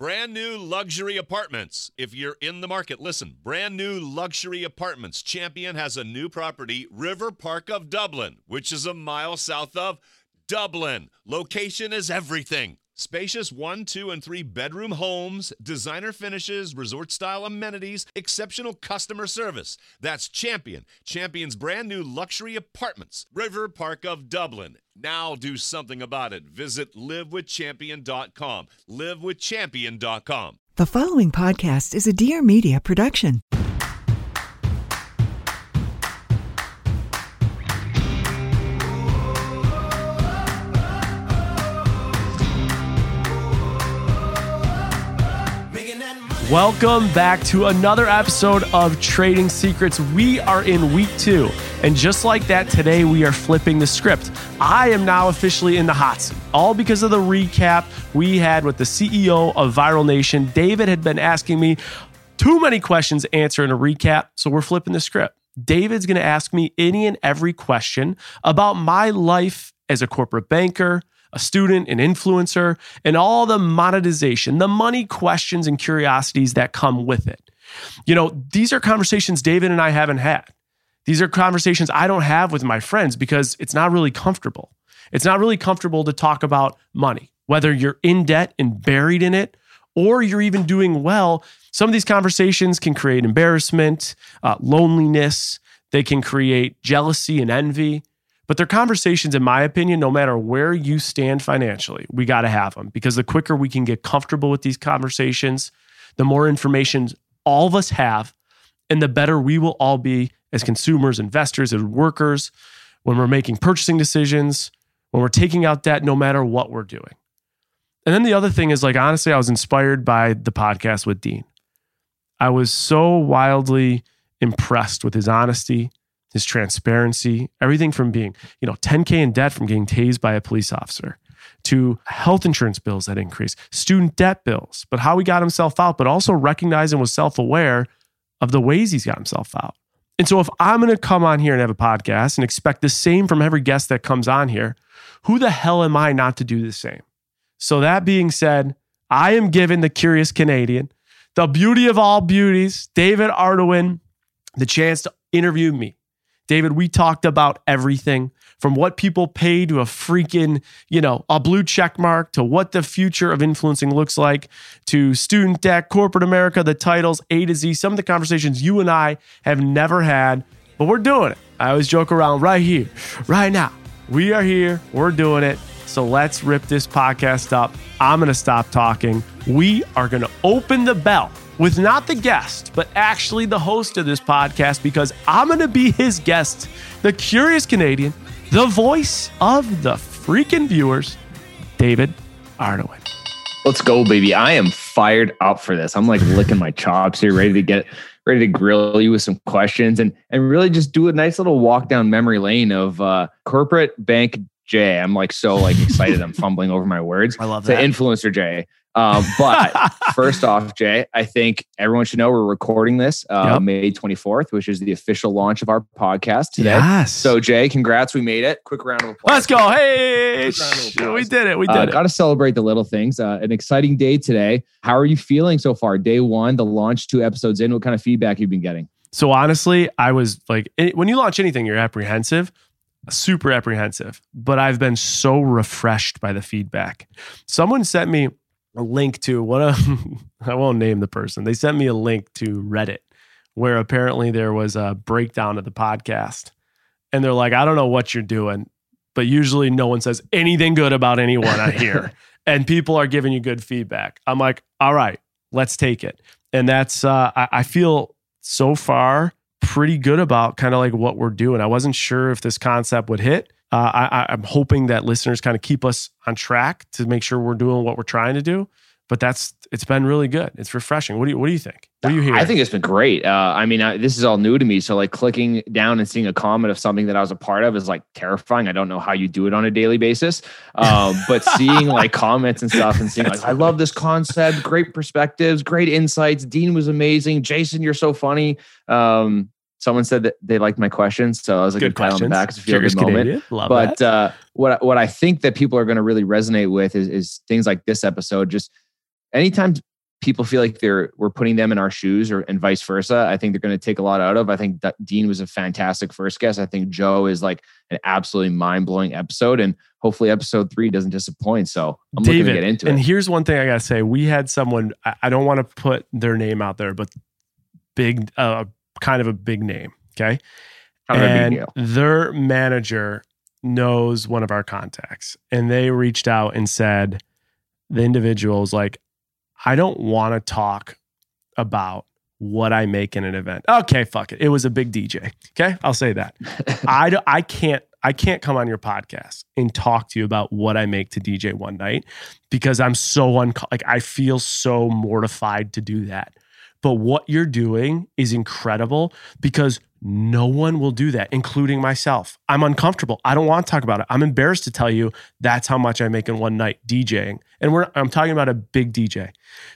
Brand new luxury apartments. If you're in the market, listen. Brand new luxury apartments. Champion has a new property, River Park of Dublin, which is a mile south of Dublin. Location is everything. Spacious 1, 2, and 3 bedroom homes, designer finishes, resort-style amenities, exceptional customer service. That's Champion. Champion's brand new luxury apartments, River Park of Dublin. Now do something about it. Visit livewithchampion.com. livewithchampion.com. The following podcast is a Dear Media production. Welcome back to another episode of Trading Secrets. We are in week 2, and just like that, today we are flipping the script. I am now officially in the hot seat, all because of the recap we had with the CEO of Viral Nation. David had been asking me too many questions to answer in a recap, so we're flipping the script. David's going to ask me any and every question about my life as a corporate banker, a student, an influencer, and all the monetization, the money questions and curiosities that come with it. You know, these are conversations David and I haven't had. These are conversations I don't have with my friends because it's not really comfortable. It's not really comfortable to talk about money, whether you're in debt and buried in it, or you're even doing well. Some of these conversations can create embarrassment, loneliness. They can create jealousy and envy. But they're conversations, in my opinion, no matter where you stand financially, we got to have them, because the quicker we can get comfortable with these conversations, the more information all of us have, and the better we will all be as consumers, investors, and workers when we're making purchasing decisions, when we're taking out debt, no matter what we're doing. And then the other thing is, like, honestly, I was inspired by the podcast with Dean. I was so wildly impressed with his honesty, his transparency, everything from being, $10K in debt from getting tased by a police officer, to health insurance bills that increase, student debt bills, but how he got himself out, but also recognized and was self-aware of the ways he's got himself out. And so if I'm going to come on here and have a podcast and expect the same from every guest that comes on here, who the hell am I not to do the same? So that being said, I am giving the curious Canadian, the beauty of all beauties, David Ardoin, the chance to interview me. David, we talked about everything from what people pay to a freaking, a blue check mark, to what the future of influencing looks like, to student debt, corporate America, the titles, A to Z, some of the conversations you and I have never had, but we're doing it. I always joke around right here, right now. We are here, we're doing it. So let's rip this podcast up. I'm going to stop talking. We are going to open the bell with not the guest, but actually the host of this podcast, because I'm going to be his guest, the curious Canadian, the voice of the freaking viewers, David Ardoin. Let's go, baby. I am fired up for this. I'm like licking my chops here, ready to grill you with some questions and really just do a nice little walk down memory lane of corporate bank Jay. I'm so excited. I'm fumbling over my words. I love that. To influencer Jay. But first off, Jay, I think everyone should know we're recording this May 24th, which is the official launch of our podcast today. Yes. So Jay, congrats. We made it. Quick round of applause. Let's go. Hey, we did it. We did it. Got to celebrate the little things. An exciting day today. How are you feeling so far? Day 1, the launch, 2 episodes in. What kind of feedback you've been getting? So honestly, I was when you launch anything, you're apprehensive. Super apprehensive. But I've been so refreshed by the feedback. Someone sent me a link to I won't name the person. They sent me a link to Reddit where apparently there was a breakdown of the podcast. And they're like, I don't know what you're doing, but usually no one says anything good about anyone on here. And people are giving you good feedback. I'm like, all right, let's take it. And that's, I feel so far pretty good about kind of like what we're doing. I wasn't sure if this concept would hit. I'm hoping that listeners kind of keep us on track to make sure we're doing what we're trying to do. But it's been really good. It's refreshing. What do you think? What do you hear? I think it's been great. This is all new to me. So clicking down and seeing a comment of something that I was a part of is terrifying. I don't know how you do it on a daily basis. But seeing comments and stuff and seeing I love this concept, great perspectives, great insights. Dean was amazing. Jason, you're so funny. Someone said that they liked my questions, so I was like, good pat on the back. It's a feel good moment. But what I think that people are going to really resonate with is things like this episode. Just anytime people feel like we're putting them in our shoes and vice versa. I think they're going to take a lot out of. I think that Dean was a fantastic first guest. I think Joe is like an absolutely mind-blowing episode, and hopefully episode 3 doesn't disappoint. So I'm looking to get into it. And here's one thing I got to say. We had someone, I don't want to put their name out there, but big, kind of a big name. Okay. And their manager knows one of our contacts, and they reached out and said, the individual was like, I don't want to talk about what I make in an event. Okay, fuck it. It was a big DJ. Okay, I'll say that. I can't come on your podcast and talk to you about what I make to DJ one night because I'm so I feel so mortified to do that. But what you're doing is incredible because no one will do that, including myself. I'm uncomfortable. I don't want to talk about it. I'm embarrassed to tell you that's how much I make in one night DJing. And I'm talking about a big DJ.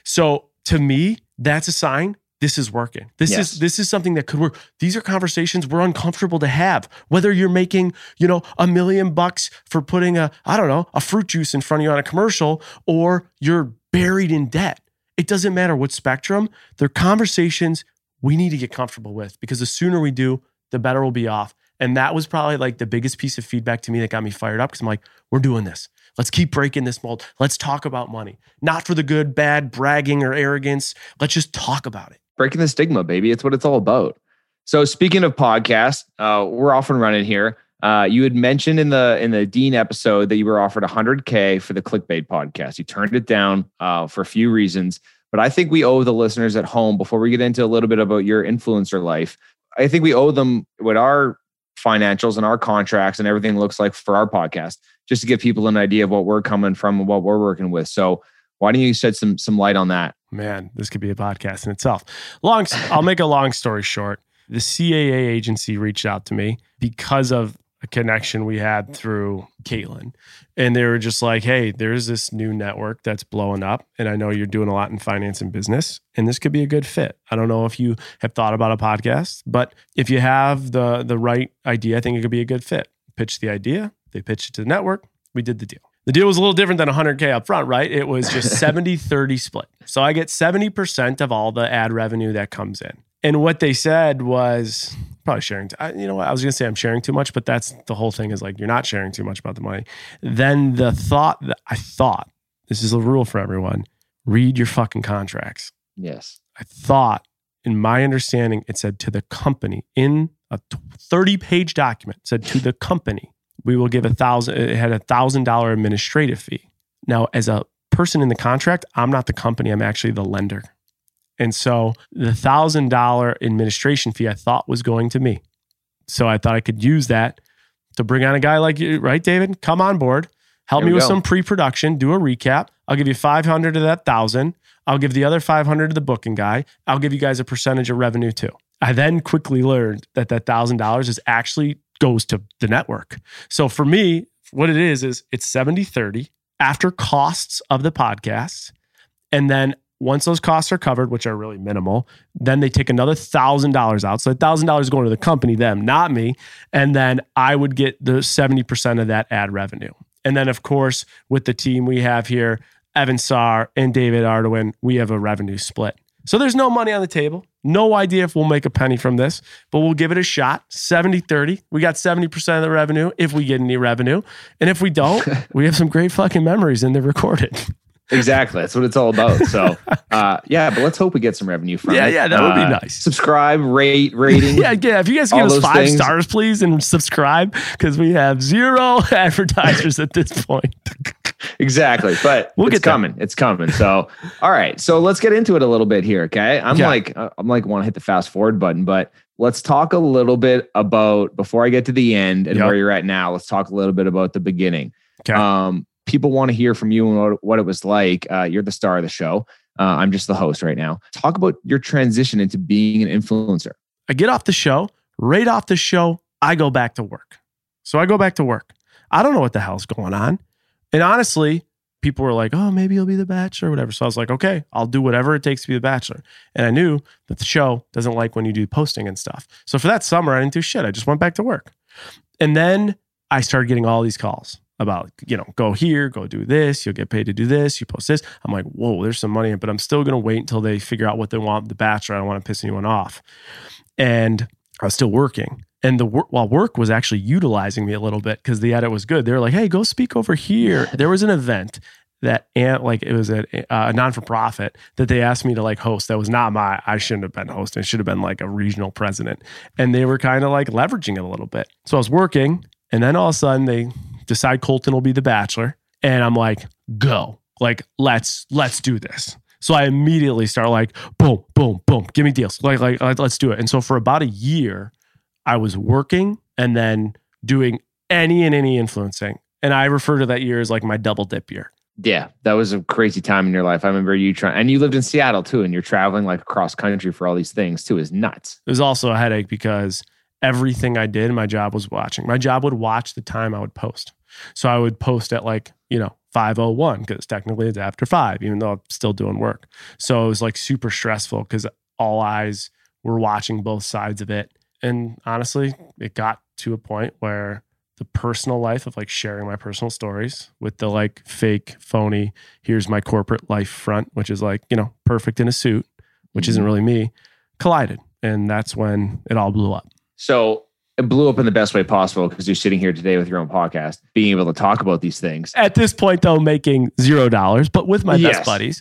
So to me, that's a sign this is working. This is something that could work. These are conversations we're uncomfortable to have. Whether you're making, $1 million for putting a fruit juice in front of you on a commercial, or you're buried in debt. It doesn't matter what spectrum. They're conversations we need to get comfortable with, because the sooner we do, the better we'll be off. And that was probably like the biggest piece of feedback to me that got me fired up, because I'm like, we're doing this. Let's keep breaking this mold. Let's talk about money. Not for the good, bad, bragging, or arrogance. Let's just talk about it. Breaking the stigma, baby. It's what it's all about. So speaking of podcasts, we're off and running here. You had mentioned in the Dean episode that you were offered $100K for the Clickbait podcast. You turned it down for a few reasons. But I think we owe the listeners at home, before we get into a little bit about your influencer life, I think we owe them what our financials and our contracts and everything looks like for our podcast, just to give people an idea of what we're coming from and what we're working with. So why don't you shed some light on that? Man, this could be a podcast in itself. I'll make a long story short. The CAA agency reached out to me because of a connection we had through Caitlin. And they were just like, hey, there's this new network that's blowing up, and I know you're doing a lot in finance and business, and this could be a good fit. I don't know if you have thought about a podcast, but if you have the right idea, I think it could be a good fit. Pitch the idea. They pitched it to the network. We did the deal. The deal was a little different than $100K up front, right? It was just 70-30 split. So I get 70% of all the ad revenue that comes in. And what they said was, probably sharing. You know what? I was going to say I'm sharing too much, but that's the whole thing, is like, you're not sharing too much about the money. Then the thought that I thought, this is a rule for everyone, read your fucking contracts. Yes. I thought, in my understanding, it said to the company in a 30-page document, said to the company, we will give $1,000. It had $1,000 administrative fee. Now, as a person in the contract, I'm not the company. I'm actually the lender. And so the $1,000 administration fee I thought was going to me. So I thought I could use that to bring on a guy like you, right, David? Come on board. Help me with some pre-production. Do a recap. I'll give you $500 of that $1,000. I'll give the other $500 to the booking guy. I'll give you guys a percentage of revenue too. I then quickly learned that $1,000 is actually goes to the network. So for me, what it is it's 70-30 after costs of the podcast. And then once those costs are covered, which are really minimal, then they take another $1,000 out. So $1,000 is going to the company, them, not me. And then I would get the 70% of that ad revenue. And then, of course, with the team we have here, Evan Saar and David Ardoin, we have a revenue split. So there's no money on the table. No idea if we'll make a penny from this, but we'll give it a shot. 70-30. We got 70% of the revenue if we get any revenue. And if we don't, we have some great fucking memories and they're recorded. Exactly. That's what it's all about. So, but let's hope we get some revenue from it. Yeah, that would be nice. Subscribe, rating. Yeah. If you guys give us 5 stars, please, and subscribe, because we have 0 advertisers at this point. Exactly. But it's coming. It's coming. So, all right. So let's get into it a little bit here. Okay. I'm like, want to hit the fast forward button, but let's talk a little bit about, before I get to the end and where you're at now, let's talk a little bit about the beginning. Okay. People want to hear from you and what it was like. You're the star of the show. I'm just the host right now. Talk about your transition into being an influencer. I get off the show. Right off the show, I go back to work. So I go back to work. I don't know what the hell's going on. And honestly, people were like, oh, maybe you'll be the Bachelor or whatever. So I was like, okay, I'll do whatever it takes to be the Bachelor. And I knew that the show doesn't like when you do posting and stuff. So for that summer, I didn't do shit. I just went back to work. And then I started getting all these calls. about, go here, go do this, you'll get paid to do this, you post this. I'm like, whoa, there's some money, but I'm still going to wait until they figure out what they want with The Bachelor. I don't want to piss anyone off. And I was still working. And while work was actually utilizing me a little bit because the edit was good. They were like, hey, go speak over here. There was an event that it was a non-for-profit that they asked me to like host. That was not I shouldn't have been hosting. It should have been like a regional president. And they were kind of like leveraging it a little bit. So I was working, and then all of a sudden they decide Colton will be the Bachelor. And I'm like, go. Like, let's do this. So I immediately start like, boom, boom, boom, give me deals. Like, let's do it. And so for about a year, I was working and then doing any influencing. And I refer to that year as like my double dip year. Yeah, that was a crazy time in your life. I remember you and you lived in Seattle too, and you're traveling like across country for all these things too. Is nuts. It was also a headache because everything I did, my job was watching. My job would watch the time I would post. So I would post at like, 5:01 because technically it's after 5, even though I'm still doing work. So it was like super stressful because all eyes were watching both sides of it. And honestly, it got to a point where the personal life of like sharing my personal stories with the like fake, phony, here's my corporate life front, which is like, perfect in a suit, which isn't really me, collided. And that's when it all blew up. So it blew up in the best way possible because you're sitting here today with your own podcast, being able to talk about these things. At this point, though, making $0, but with my best buddies.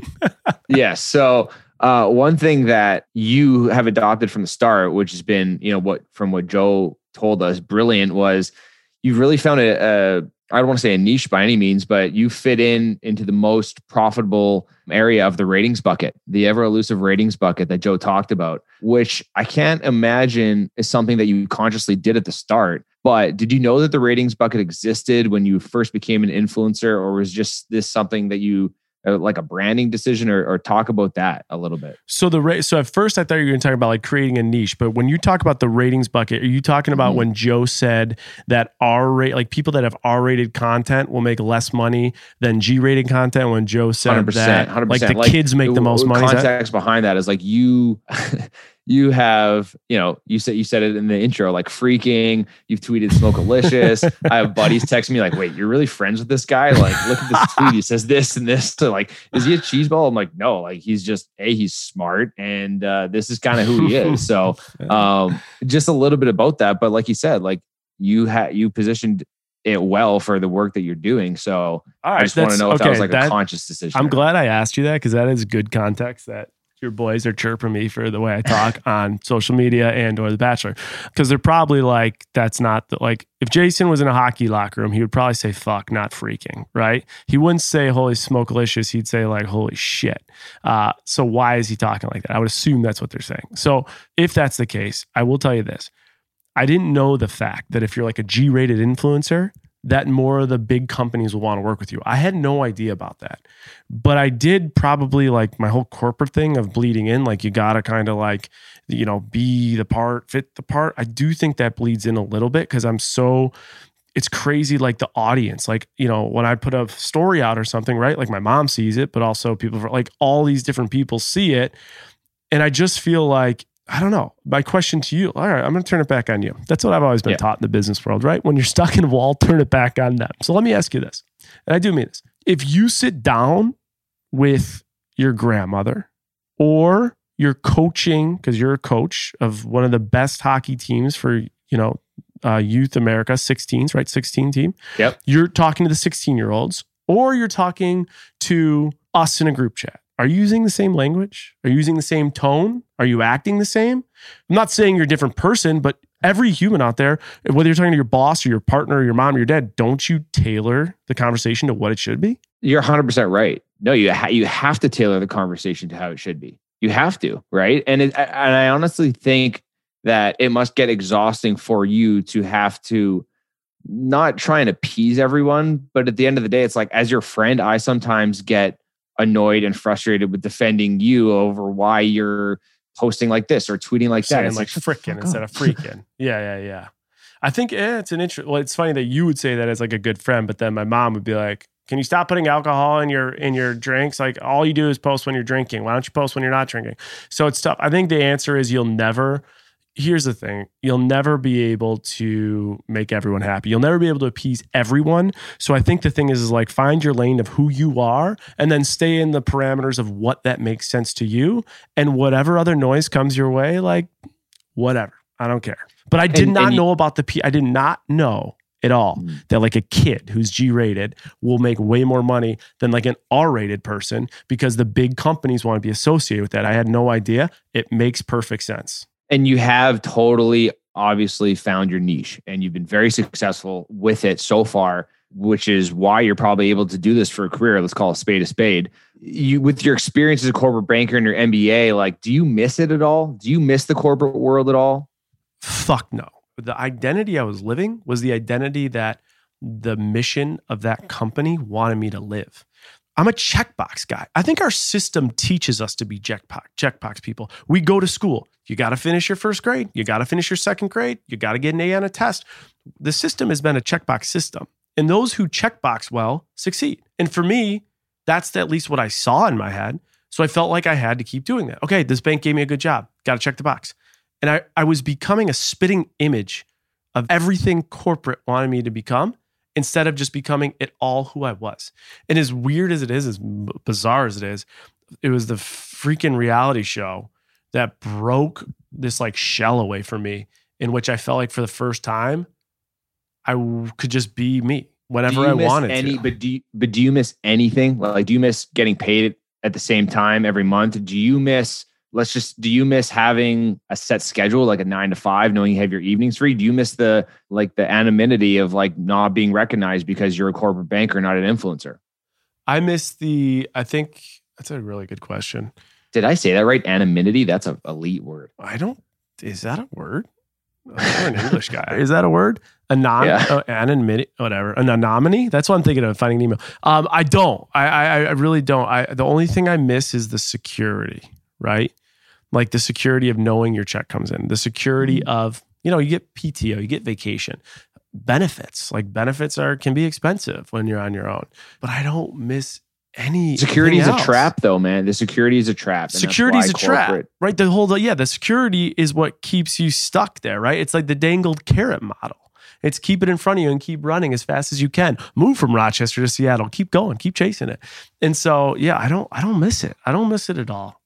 Yes. So one thing that you have adopted from the start, which has been, what Joe told us, brilliant, was you've really found I don't want to say a niche by any means, but you fit into the most profitable area of the ratings bucket, the ever elusive ratings bucket that Joe talked about, which I can't imagine is something that you consciously did at the start. But did you know that the ratings bucket existed when you first became an influencer, or was just this something that you like a branding decision, or talk about that a little bit? So so at first I thought you were going to talk about like creating a niche, but when you talk about the ratings bucket, are you talking about when Joe said that like people that have R-rated content will make less money than G-rated content? When Joe said 100%, that 100%. like the kids make the most money? Context behind that is like you have, you said it in the intro, like freaking, you've tweeted Smokealicious. I have buddies texting me like, wait, you're really friends with this guy? Like, look at this tweet. He says this and this. So like, is he a cheeseball? I'm like, no, like he's just, he's smart. And this is kind of who he is. So just a little bit about that. But like you said, like you positioned it well for the work that you're doing. So I just want to know if that was like a conscious decision. I'm glad I asked you that because that is good context that your boys are chirping me for the way I talk on social media and or The Bachelor. Because they're probably like, that's not like, if Jason was in a hockey locker room, he would probably say, fuck, not freaking, right? He wouldn't say, holy smokealicious. He'd say like, holy shit. So why is he talking like that? I would assume that's what they're saying. So if that's the case, I will tell you this. I didn't know the fact that if you're like a G-rated influencer, that more of the big companies will want to work with you. I had no idea about that. But I did probably like my whole corporate thing of bleeding in. Like you got to kind of like, be the part, fit the part. I do think that bleeds in a little bit because it's crazy. Like the audience, like, when I put a story out or something, right? Like my mom sees it, but also people like all these different people see it. And I just feel like, I don't know. My question to you, all right, I'm going to turn it back on you. That's what I've always been taught in the business world, right? When you're stuck in a wall, turn it back on them. So let me ask you this, and I do mean this. If you sit down with your grandmother or you're coaching, because you're a coach of one of the best hockey teams for, Youth America, 16s, right? 16 team. Yep. You're talking to the 16-year-olds or you're talking to us in a group chat. Are you using the same language? Are you using the same tone? Are you acting the same? I'm not saying you're a different person, but every human out there, whether you're talking to your boss or your partner or your mom or your dad, don't you tailor the conversation to what it should be? You're 100% right. No, you have to tailor the conversation to how it should be. You have to, right? And I honestly think that it must get exhausting for you to have to not try and appease everyone, but at the end of the day, it's like, as your friend, I sometimes get annoyed and frustrated with defending you over why you're posting like this or tweeting like that. It's like frickin' instead of freaking. Yeah. I think it's an interesting. Well, it's funny that you would say that as like a good friend, but then my mom would be like, "Can you stop putting alcohol in your drinks? Like all you do is post when you're drinking. Why don't you post when you're not drinking?" So it's tough. I think the answer is you'll never here's the thing. You'll never be able to make everyone happy. You'll never be able to appease everyone. So I think the thing is like find your lane of who you are and then stay in the parameters of what that makes sense to you. And whatever other noise comes your way, like whatever. I don't care. But I did not know about I did not know at all that like a kid who's G-rated will make way more money than like an R-rated person because the big companies want to be associated with that. I had no idea. It makes perfect sense. And you have totally obviously found your niche and you've been very successful with it so far, which is why you're probably able to do this for a career. Let's call a spade. You, with your experience as a corporate banker and your MBA, like, do you miss it at all? Do you miss the corporate world at all? Fuck no. The identity I was living was the identity that the mission of that company wanted me to live. I'm a checkbox guy. I think our system teaches us to be checkbox people. We go to school. You got to finish your first grade. You got to finish your second grade. You got to get an A on a test. The system has been a checkbox system. And those who checkbox well succeed. And for me, that's at least what I saw in my head. So I felt like I had to keep doing that. Okay, this bank gave me a good job. Got to check the box. And I was becoming a spitting image of everything corporate wanted me to become instead of just becoming it all who I was. And as weird as it is, as bizarre as it was the freaking reality show that broke this like shell away from me in which I felt like for the first time, I could just be me whenever I wanted to. But do you miss anything? Like, do you miss getting paid at the same time every month? Do you miss having a set schedule, like a 9 to 5, knowing you have your evenings free? Do you miss the anonymity of like not being recognized because you're a corporate banker, not an influencer? I think that's a really good question. Did I say that right? Anonymity? That's an elite word. Is that a word? You're an English guy. Is that a word? Anonymity, whatever. An anonymity? That's what I'm thinking of, finding an email. I don't. I really don't. The only thing I miss is the security, right? Like the security of knowing your check comes in, the security of, you get PTO, you get vacation, benefits. Like benefits can be expensive when you're on your own, but I don't miss any. Security is a trap though, man. The security is a trap. Security is a trap, right? The security is what keeps you stuck there, right? It's like the dangled carrot model. It's keep it in front of you and keep running as fast as you can. Move from Rochester to Seattle. Keep going. Keep chasing it. And so, yeah, I don't miss it. I don't miss it at all.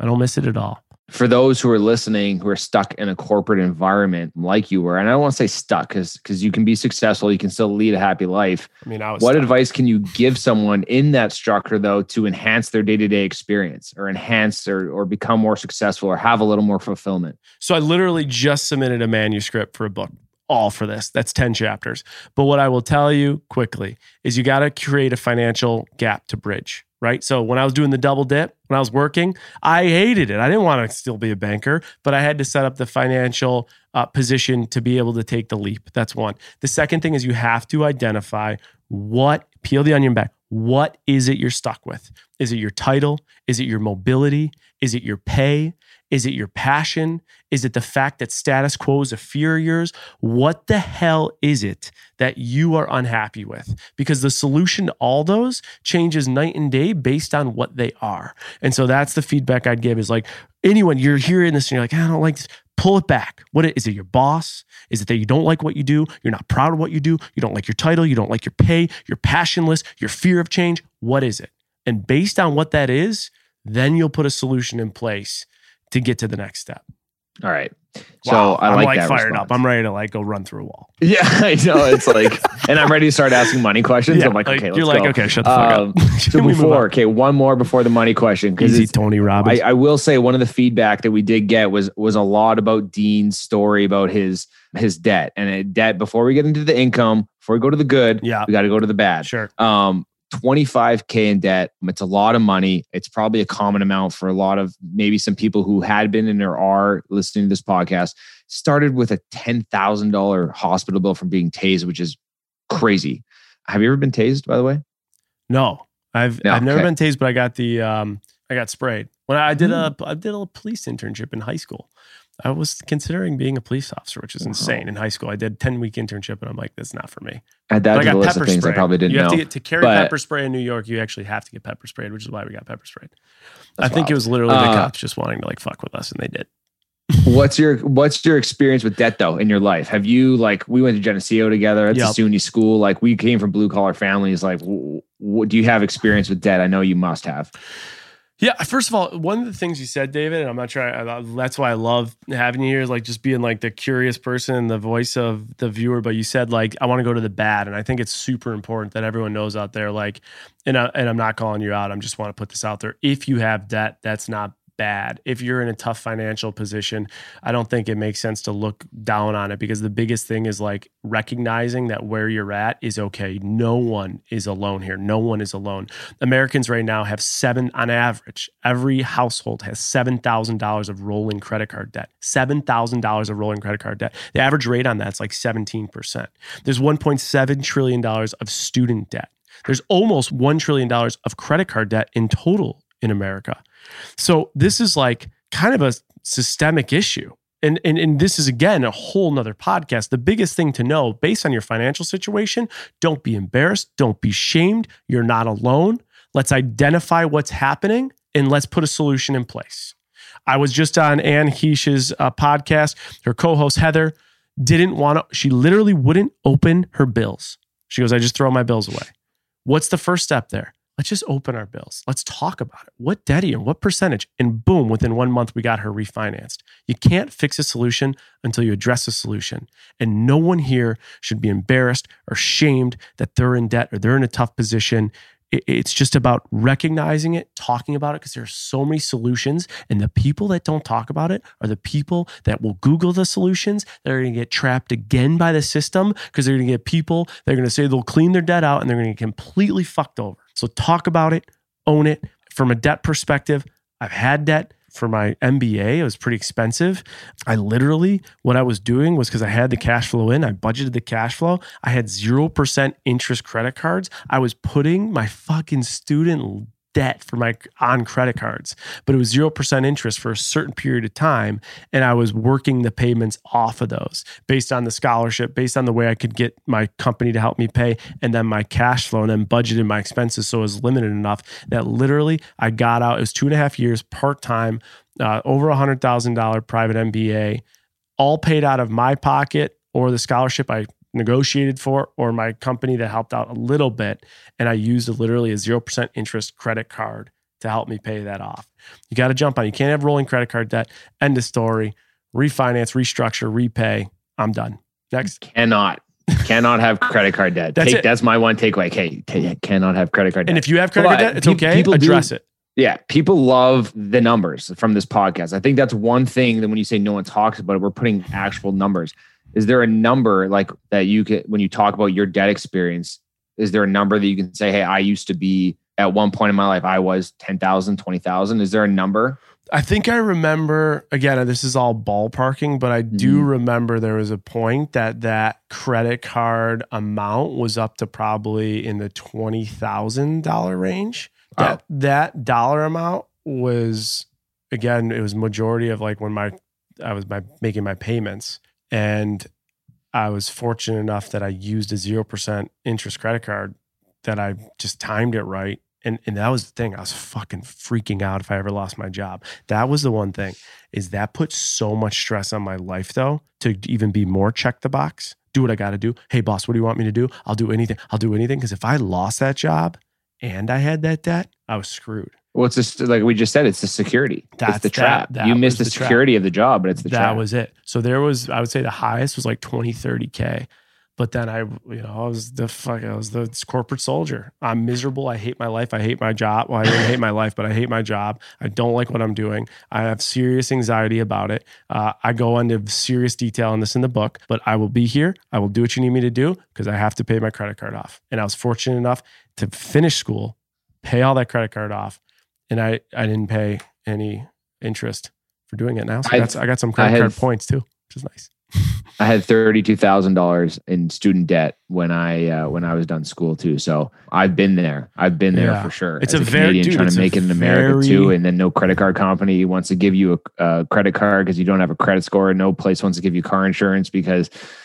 For those who are listening, who are stuck in a corporate environment like you were, and I don't want to say stuck because you can be successful, you can still lead a happy life. I mean, what stuck. Advice can you give someone in that structure though to enhance their day-to-day experience or enhance or become more successful or have a little more fulfillment? So I literally just submitted a manuscript for a book. All for this. That's 10 chapters. But what I will tell you quickly is you got to create a financial gap to bridge, right? So when I was doing the double dip, when I was working, I hated it. I didn't want to still be a banker, but I had to set up the financial position to be able to take the leap. That's one. The second thing is you have to identify peel the onion back. What is it you're stuck with? Is it your title? Is it your mobility? Is it your pay? Is it your passion? Is it the fact that status quo is a fear of yours? What the hell is it that you are unhappy with? Because the solution to all those changes night and day based on what they are. And so that's the feedback I'd give is like, anyone, you're hearing this and you're like, I don't like this. Pull it back. Is it your boss? Is it that you don't like what you do? You're not proud of what you do? You don't like your title? You don't like your pay? You're passionless? Your fear of change? What is it? And based on what that is, then you'll put a solution in place to get to the next step. All right. So wow, I'm like that fired response. up. I'm ready to go run through a wall. Yeah, I know. It's like, and I'm ready to start asking money questions. Yeah, I'm like, okay, let's go. You're like, okay, shut the fuck up. One more before the money question. Easy, Tony Robbins. I will say one of the feedback that we did get was a lot about Dean's story about his debt and debt. Before we get into the income, before we go to the good, we got to go to the bad. Sure. 25K in debt. It's a lot of money. It's probably a common amount for a lot of maybe some people who had been and or are listening to this podcast. Started with a $10,000 hospital bill from being tased, which is crazy. Have you ever been tased, by the way? No, I've never been tased, but I got sprayed when I did a police internship in high school. I was considering being a police officer, which is insane. In high school, I did a 10-week internship, and I'm like, that's not for me. Add that to the list of things I probably didn't know. To carry pepper spray in New York, you actually have to get pepper sprayed, which is why we got pepper sprayed. I think it was literally the cops just wanting to fuck with us, and they did. What's your experience with debt though in your life? Have you we went to Geneseo together? It's a SUNY school. We came from blue collar families. Do you have experience with debt? I know you must have. Yeah. First of all, one of the things you said, David, and I'm not sure, that's why I love having you here, is just being the curious person and the voice of the viewer. But you said I want to go to the bad. And I think it's super important that everyone knows out there, and I'm not calling you out. I just want to put this out there. If you have debt, that's not bad. If you're in a tough financial position, I don't think it makes sense to look down on it, because the biggest thing is recognizing that where you're at is okay. No one is alone here. No one is alone. Americans right now have on average, every household has $7,000 of rolling credit card debt. $7,000 of rolling credit card debt. The average rate on that's 17%. There's $1.7 trillion of student debt. There's almost $1 trillion of credit card debt in total in America. So this is kind of a systemic issue. And this is, again, a whole nother podcast. The biggest thing to know based on your financial situation, don't be embarrassed. Don't be shamed. You're not alone. Let's identify what's happening and let's put a solution in place. I was just on Ann Heesh's podcast. Her co-host, Heather, she literally wouldn't open her bills. She goes, I just throw my bills away. What's the first step there? Let's just open our bills. Let's talk about it. What debt are you in? What percentage? And boom, within 1 month, we got her refinanced. You can't fix a solution until you address a solution. And no one here should be embarrassed or shamed that they're in debt or they're in a tough position. It's just about recognizing it, talking about it, because there are so many solutions. And the people that don't talk about it are the people that will Google the solutions. They're going to get trapped again by the system, because they're going to get people, they're going to say they'll clean their debt out and they're going to get completely fucked over. So talk about it, own it. From a debt perspective, I've had debt. For my MBA, it was pretty expensive. What I was doing was, because I had the cash flow in, I budgeted the cash flow. I had 0% interest credit cards. I was putting my fucking student debt on credit cards, but it was 0% interest for a certain period of time. And I was working the payments off of those based on the scholarship, based on the way I could get my company to help me pay, and then my cash flow, and then budgeted my expenses. So it was limited enough that literally I got out. It was 2.5 years part-time, over $100,000 private MBA, all paid out of my pocket or the scholarship I negotiated for, or my company that helped out a little bit. And I used literally a 0% interest credit card to help me pay that off. You got to jump on. You can't have rolling credit card debt. End of story. Refinance, restructure, repay. I'm done. Next. Cannot have credit card debt. That's my one takeaway. Okay, cannot have credit card debt. And if you have credit card debt, it's okay. Address it. Yeah, people love the numbers from this podcast. I think that's one thing that when you say no one talks about it, we're putting actual numbers. Is there a number that you could, when you talk about your debt experience, is there a number that you can say, hey, I used to be at one point in my life, I was 10,000, 20,000. Is there a number? I think I remember, again, this is all ballparking, but I do remember there was a point that credit card amount was up to probably in the $20,000 range. Wow. That dollar amount was, again, it was majority of when I was making my payments. And I was fortunate enough that I used a 0% interest credit card, that I just timed it right. And that was the thing. I was fucking freaking out if I ever lost my job. That was the one thing, is that put so much stress on my life, though, to even be more check the box, do what I got to do. Hey, boss, what do you want me to do? I'll do anything. Because if I lost that job and I had that debt, I was screwed. Well, it's just like we just said, it's the security. It's the trap. You missed the security of the job, but it's the trap. That was it. So there was, I would say the highest was 20, 30K. But then I was the corporate soldier. I'm miserable. I hate my life. I hate my job. Well, I didn't hate my life, but I hate my job. I don't like what I'm doing. I have serious anxiety about it. I go into serious detail on this in the book, but I will be here. I will do what you need me to do, because I have to pay my credit card off. And I was fortunate enough to finish school, pay all that credit card off. And I didn't pay any interest for doing it now. So I got some credit card points too, which is nice. I had $32,000 in student debt when I was done school too. So I've been there. For sure. It's as a Canadian trying to make it in America too, and then no credit card company wants to give you a credit card because you don't have a credit score. No place wants to give you car insurance because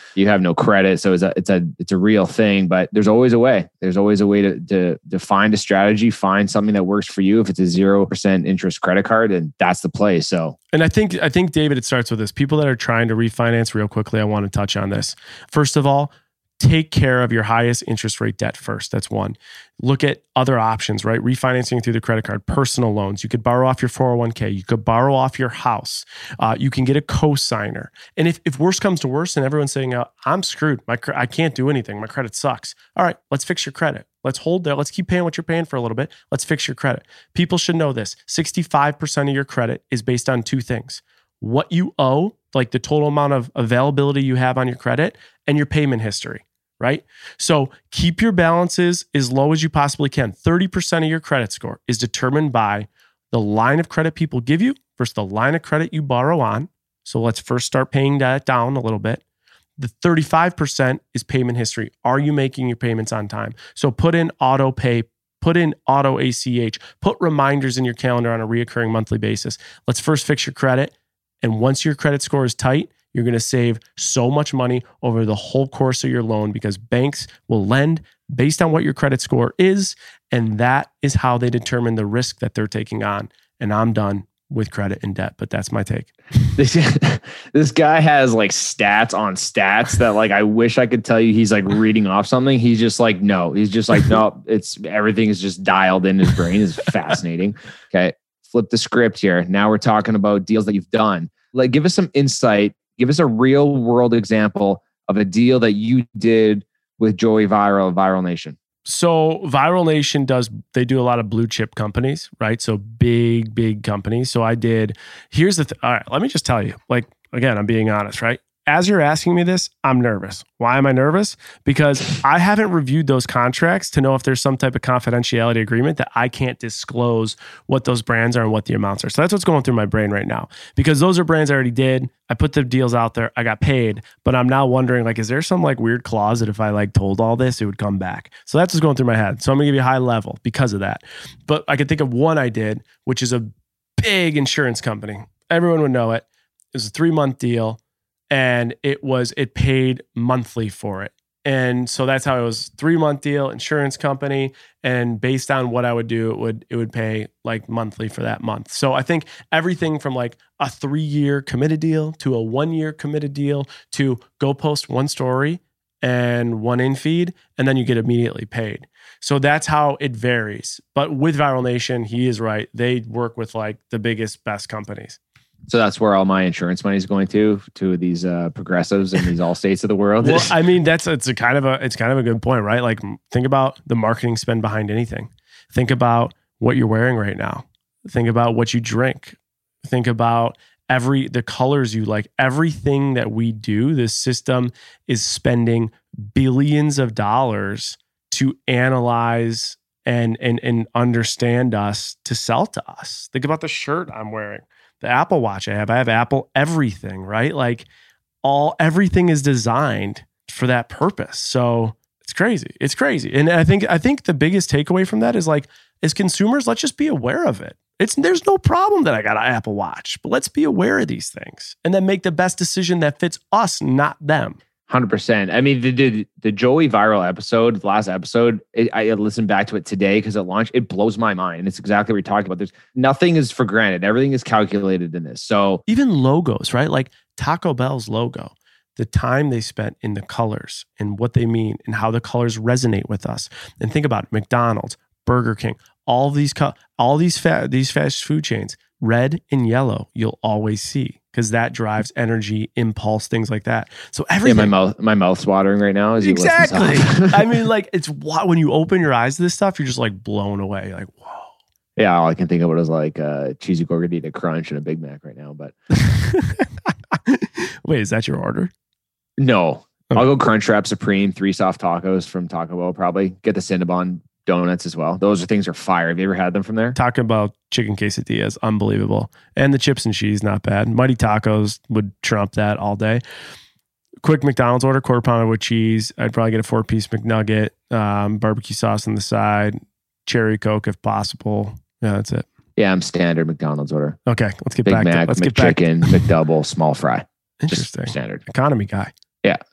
you have no credit. So it's a real thing, but there's always a way. There's always a way to find a strategy, find something that works for you. If it's a 0% interest credit card, then that's the play. So, and I think, David, it starts with this. People that are trying to refinance real quickly, I want to touch on this. First of all, take care of your highest interest rate debt first. That's one. Look at other options, right? Refinancing through the credit card, personal loans. You could borrow off your 401k. You could borrow off your house. You can get a cosigner. And if worse comes to worse and everyone's saying, I'm screwed, I can't do anything, my credit sucks. All right, let's fix your credit. Let's hold there. Let's keep paying what you're paying for a little bit. Let's fix your credit. People should know this. 65% of your credit is based on two things. What you owe, like the total amount of availability you have on your credit, and your payment history. Right? So keep your balances as low as you possibly can. 30% of your credit score is determined by the line of credit people give you versus the line of credit you borrow on. So let's first start paying that down a little bit. The 35% is payment history. Are you making your payments on time? So put in auto pay, put in auto ACH, put reminders in your calendar on a reoccurring monthly basis. Let's first fix your credit. And once your credit score is tight, you're going to save so much money over the whole course of your loan because banks will lend based on what your credit score is. And that is how they determine the risk that they're taking on. And I'm done with credit and debt, but that's my take. This guy has like stats on stats that like, I wish I could tell you he's like reading off something. He's just like, no, it's everything is just dialed in his brain. Is fascinating. Okay. Flip the script here. Now we're talking about deals that you've done. Like, give us some insight. Give us a real world example of a deal that you did with Joey Viral Nation. So Viral Nation they do a lot of blue chip companies, right? So big companies. So here's the thing. All right, let me just tell you, like, again, I'm being honest, right? As you're asking me this, I'm nervous. Why am I nervous? Because I haven't reviewed those contracts to know if there's some type of confidentiality agreement that I can't disclose what those brands are and what the amounts are. So that's what's going through my brain right now. Because those are brands I already did. I put the deals out there. I got paid. But I'm now wondering, like, is there some like weird clause that if I like told all this, it would come back? So that's what's going through my head. So I'm going to give you a high level because of that. But I could think of one I did, which is a big insurance company. Everyone would know it. It was a 3-month deal. And it paid monthly for it. And so that's how it was. 3-month deal, insurance company. And based on what I would do, it would pay like monthly for that month. So I think everything from like a 3-year committed deal to a 1-year committed deal to go post one story and one in feed, and then you get immediately paid. So that's how it varies. But with Viral Nation, he is right. They work with like the biggest, best companies. So that's where all my insurance money is going to these progressives and these Allstates of the world. Well, I mean, it's kind of a good point, right? Like, think about the marketing spend behind anything. Think about what you're wearing right now. Think about what you drink. Think about the colors you like. Everything that we do, this system is spending billions of dollars to analyze and understand us, to sell to us. Think about the shirt I'm wearing. The Apple Watch I have Apple everything, right? Like everything is designed for that purpose. So it's crazy. It's crazy. And I think the biggest takeaway from that is like, as consumers, let's just be aware of it. There's no problem that I got an Apple Watch, but let's be aware of these things and then make the best decision that fits us, not them. 100%. I mean, the Joey Viral episode, the last episode, I listened back to it today because it launched. It blows my mind. And it's exactly what you're talking about. There's nothing is for granted. Everything is calculated in this. So even logos, right? Like Taco Bell's logo, the time they spent in the colors and what they mean and how the colors resonate with us. And think about it, McDonald's, Burger King, all these fast food chains, red and yellow, you'll always see. Because that drives energy, impulse, things like that. So everything. Yeah, my mouth's watering right now. As exactly. I mean, like when you open your eyes to this stuff, you're just like blown away. You're like, whoa. Yeah, all I can think of is like cheesy Gordita Crunch and a Big Mac right now. But wait, is that your order? No, I'll go Crunchwrap Supreme, 3 soft tacos from Taco Bell. Probably get the Cinnabon donuts as well. Those things are fire. Have you ever had them from there? Talking about chicken quesadillas, unbelievable. And the chips and cheese, not bad. Mighty Tacos would trump that all day. Quick McDonald's order, quarter pounder with cheese. I'd probably get a 4-piece McNugget, barbecue sauce on the side, cherry Coke if possible. Yeah, that's it. Yeah, I'm standard McDonald's order. Okay, let's get Big back Mac, to let's McChicken, McDouble, small fry. Interesting. Just standard. Economy guy. Yeah. Okay.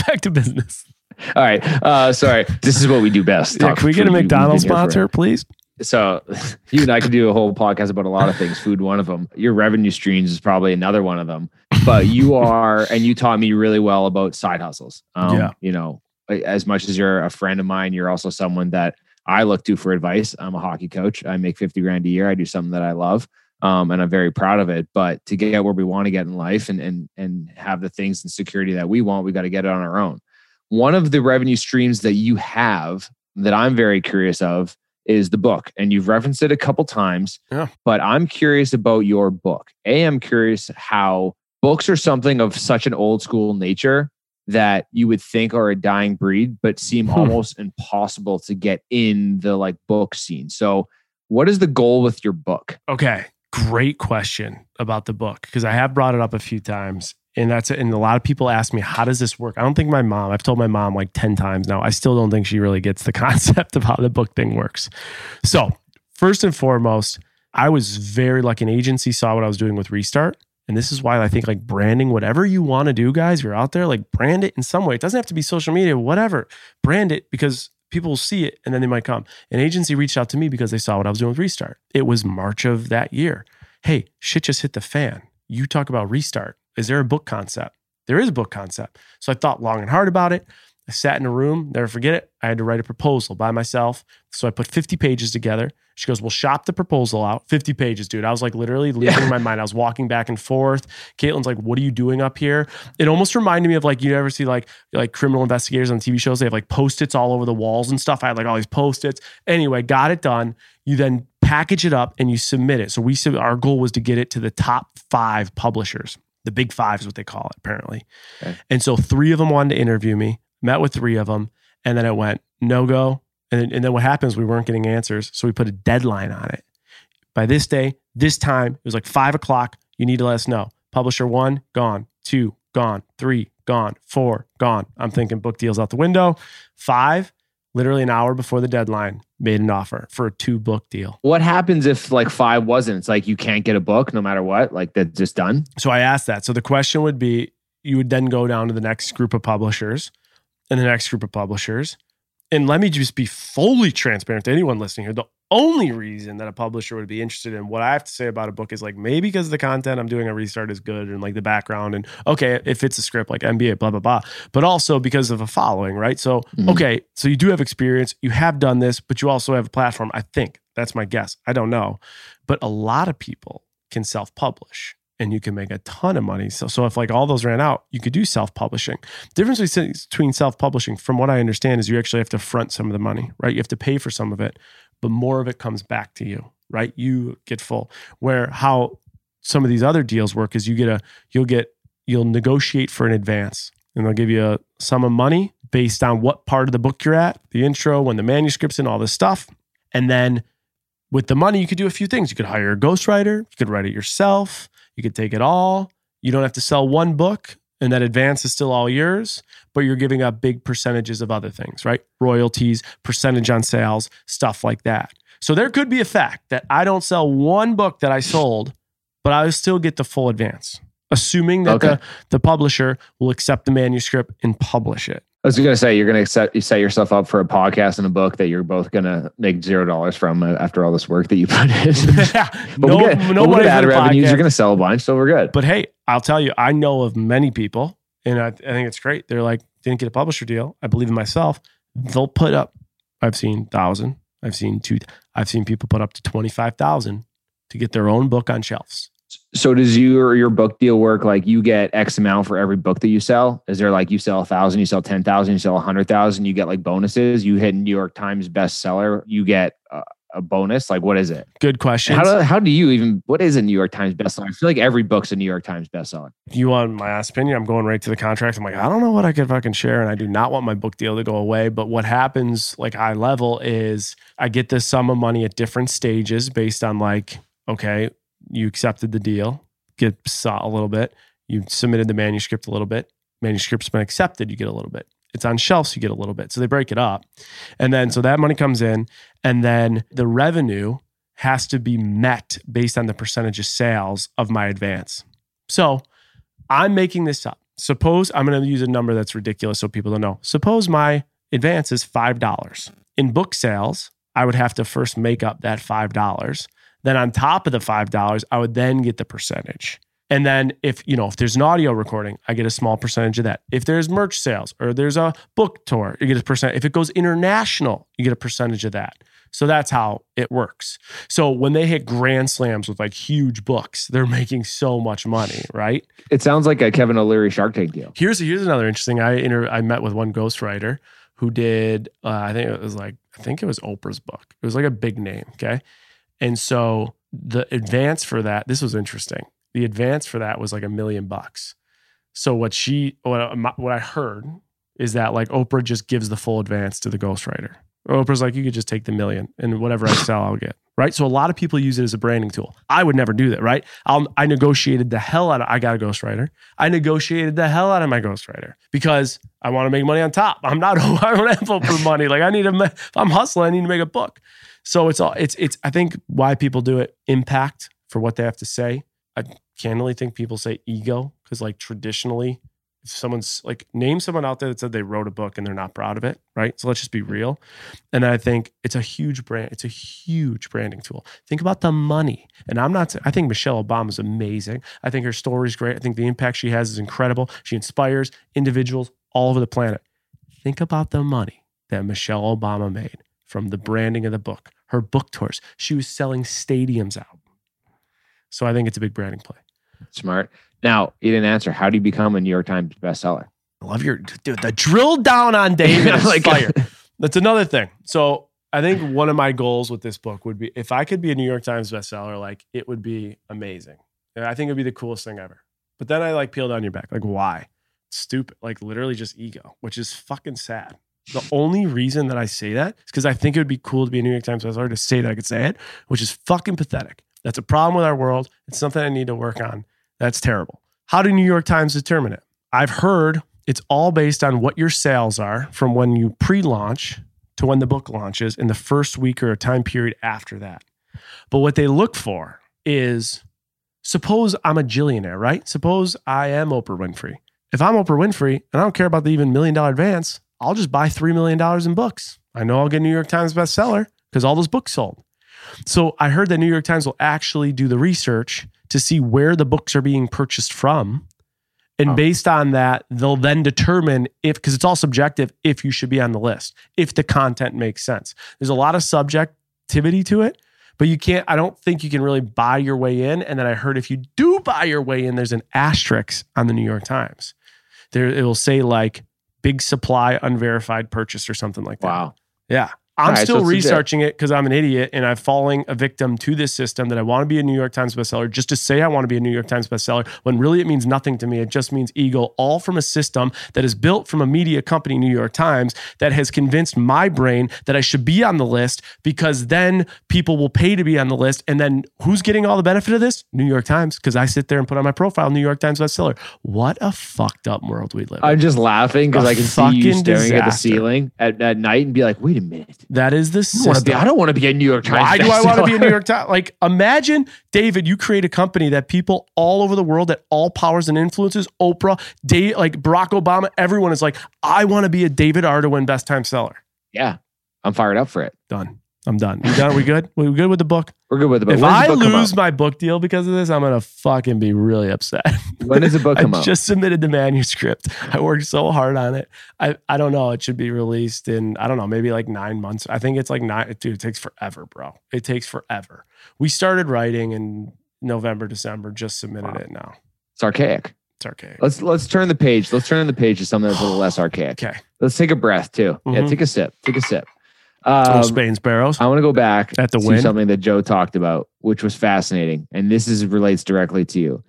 back to business. All right. Sorry. This is what we do best. Yeah, can we get a McDonald's sponsor, please? So you and I could do a whole podcast about a lot of things, food one of them. Your revenue streams is probably another one of them. But you are, and you taught me really well about side hustles. You know, as much as you're a friend of mine, you're also someone that I look to for advice. I'm a hockey coach. I make $50,000 a year. I do something that I love. And I'm very proud of it. But to get where we want to get in life and have the things and security that we want, we got to get it on our own. One of the revenue streams that you have that I'm very curious of is the book. And you've referenced it a couple times, but I'm curious about your book. I'm curious how books are something of such an old school nature that you would think are a dying breed, but seem almost impossible to get in the like book scene. So what is the goal with your book? Okay. Great question about the book, because I have brought it up a few times. And and a lot of people ask me, how does this work? I don't think I've told my mom like 10 times now. I still don't think she really gets the concept of how the book thing works. So first and foremost, I was very like an agency saw what I was doing with Restart. And this is why I think like branding, whatever you want to do, guys, you're out there, like brand it in some way. It doesn't have to be social media, whatever. Brand it because people will see it and then they might come. An agency reached out to me because they saw what I was doing with Restart. It was March of that year. Hey, shit just hit the fan. You talk about Restart. Is there a book concept? There is a book concept. So I thought long and hard about it. I sat in a room, never forget it. I had to write a proposal by myself. So I put 50 pages together. She goes, well, shop the proposal out. 50 pages, dude. I was like literally losing my mind. I was walking back and forth. Caitlin's like, what are you doing up here? It almost reminded me of like, you ever see like criminal investigators on TV shows? They have like Post-its all over the walls and stuff. I had like all these Post-its. Anyway, got it done. You then package it up and you submit it. So our goal was to get it to the top 5 publishers. The big 5 is what they call it, apparently. Okay. And so 3 of them wanted to interview me, met with 3 of them, and then it went no go. And then what happens, we weren't getting answers. So we put a deadline on it. By this day, this time, it was like 5 o'clock. You need to let us know. Publisher 1, gone. 2, gone. 3, gone. 4, gone. I'm thinking book deals out the window. 5, literally an hour before the deadline, made an offer for a 2-book deal. What happens if like 5 wasn't? It's like you can't get a book no matter what? Like that's just done? So I asked that. So the question would be, you would then go down to the next group of publishers and the next group of publishers. And let me just be fully transparent to anyone listening here. The only reason that a publisher would be interested in what I have to say about a book is like maybe because the content I'm doing at Restart is good and like the background and okay, it fits a script like MBA, blah, blah, blah. But also because of a following, right? So, okay, so you do have experience, you have done this, but you also have a platform. I think that's my guess. I don't know. But a lot of people can self-publish. And you can make a ton of money. So if like all those ran out, you could do self-publishing. The difference between self-publishing, from what I understand, is you actually have to front some of the money, right? You have to pay for some of it, but more of it comes back to you, right? You get full. Where how some of these other deals work is you'll negotiate for an advance, and they'll give you a sum of money based on what part of the book you're at, the intro, when the manuscript's in, all this stuff, and then with the money, you could do a few things. You could hire a ghostwriter. You could write it yourself. You could take it all. You don't have to sell one book, and that advance is still all yours, but you're giving up big percentages of other things, right? Royalties, percentage on sales, stuff like that. So there could be a fact that I don't sell one book that I sold, but I still get the full advance, assuming that the publisher will accept the manuscript and publish it. I was going to say, you're going to set yourself up for a podcast and a book that you're both going to make $0 from after all this work that you put in. But we'll get ad revenues. You're going to sell a bunch, so we're good. But hey, I'll tell you, I know of many people, and I think it's great. They're like, didn't get a publisher deal. I believe in myself. They'll put up, I've seen 1,000. I've seen people put up to 25,000 to get their own book on shelves. So does your book deal work like you get X amount for every book that you sell? Is there like you sell 1,000, you sell 10,000, you sell 100,000, you get like bonuses? You hit New York Times bestseller, you get a bonus? Like what is it? Good question. How do you even, what is a New York Times bestseller? I feel like every book's a New York Times bestseller. You want my honest opinion? I'm going right to the contract. I'm like, I don't know what I could fucking share, and I do not want my book deal to go away. But what happens like high level is I get this sum of money at different stages based on like, okay, you accepted the deal, get a little bit. You submitted the manuscript a little bit. Manuscript's been accepted, you get a little bit. It's on shelves, you get a little bit. So they break it up. And then, so that money comes in, and then the revenue has to be met based on the percentage of sales of my advance. So I'm making this up. Suppose I'm going to use a number that's ridiculous so people don't know. Suppose my advance is $5. In book sales, I would have to first make up that $5. Then on top of the $5, I would then get the percentage. And then if there's an audio recording, I get a small percentage of that. If there's merch sales or there's a book tour, you get a percent. If it goes international, you get a percentage of that. So that's how it works. So when they hit grand slams with like huge books, they're making so much money, right? It sounds like a Kevin O'Leary Shark Tank deal. Here's another interesting. I met with one ghostwriter who did, I think it was Oprah's book. It was like a big name, okay? And so the advance for that, this was interesting. The advance for that was like $1 million. So what I heard is that like Oprah just gives the full advance to the ghostwriter. Oprah's like, you could just take the $1 million and whatever I sell, I'll get. Right. So a lot of people use it as a branding tool. I would never do that. Right. I negotiated the hell out of, I got a ghostwriter. I negotiated the hell out of my ghostwriter because I want to make money on top. I don't have Oprah money. Like if I'm hustling, I need to make a book. So it's I think why people do it, impact for what they have to say. I candidly think people say ego because like traditionally, if someone's like, name someone out there that said they wrote a book and they're not proud of it, right? So let's just be real. And I think it's a huge brand. It's a huge branding tool. Think about the money. And I think Michelle Obama is amazing. I think her story is great. I think the impact she has is incredible. She inspires individuals all over the planet. Think about the money that Michelle Obama made from the branding of the book, her book tours. She was selling stadiums out. So I think it's a big branding play. Smart. Now, you didn't answer. How do you become a New York Times bestseller? I love the drill down on David is like fire. That's another thing. So I think one of my goals with this book would be, if I could be a New York Times bestseller, like it would be amazing. And I think it'd be the coolest thing ever. But then I like peel down your back. Like why? Stupid. Like literally just ego, which is fucking sad. The only reason that I say that is because I think it would be cool to be a New York Times bestseller, to say that I could say it, which is fucking pathetic. That's a problem with our world. It's something I need to work on. That's terrible. How do New York Times determine it? I've heard it's all based on what your sales are from when you pre-launch to when the book launches in the first week or a time period after that. But what they look for is, suppose I'm a jillionaire, right? Suppose I am Oprah Winfrey. If I'm Oprah Winfrey and I don't care about the even $1 million advance, I'll just buy $3 million in books. I know I'll get New York Times bestseller because all those books sold. So I heard that New York Times will actually do the research to see where the books are being purchased from. And based on that, they'll then determine because it's all subjective, if you should be on the list, if the content makes sense. There's a lot of subjectivity to it, but I don't think you can really buy your way in. And then I heard if you do buy your way in, there's an asterisk on the New York Times. It will say like big supply, unverified purchase or something like that. Wow. Yeah. I'm still researching it because I'm an idiot and I'm falling a victim to this system that I want to be a New York Times bestseller just to say I want to be a New York Times bestseller when really it means nothing to me. It just means ego, all from a system that is built from a media company, New York Times, that has convinced my brain that I should be on the list because then people will pay to be on the list. And then who's getting all the benefit of this? New York Times, because I sit there and put on my profile, New York Times bestseller. What a fucked up world we live in. I'm just laughing because I can see you staring at the ceiling at night and be like, wait a minute. That is the system. I don't want to be a New York Times. Why do I want to be a New York Times? Like, imagine, David, you create a company that people all over the world, that all powers and influences, Oprah, like Barack Obama, everyone is like, I want to be a David Ardoin best time seller. Yeah, I'm fired up for it. Done. I'm done. You done? We good? We good with the book? We're good with the book. If I lose my book deal because of this, I'm going to fucking be really upset. When does the book come out? I just submitted the manuscript. I worked so hard on it. I don't know. It should be released in, I don't know, maybe like 9 months. I think it's like 9. Dude, it takes forever, bro. It takes forever. We started writing in November, December, just submitted it now. It's archaic. It's archaic. Let's turn the page. Let's turn the page to something that's a little less archaic. Okay. Let's take a breath too. Mm-hmm. Yeah, take a sip. Take a sip. Spain Sparrows. I want to go back at the to win. Something that Joe talked about, which was fascinating. And this relates directly to you.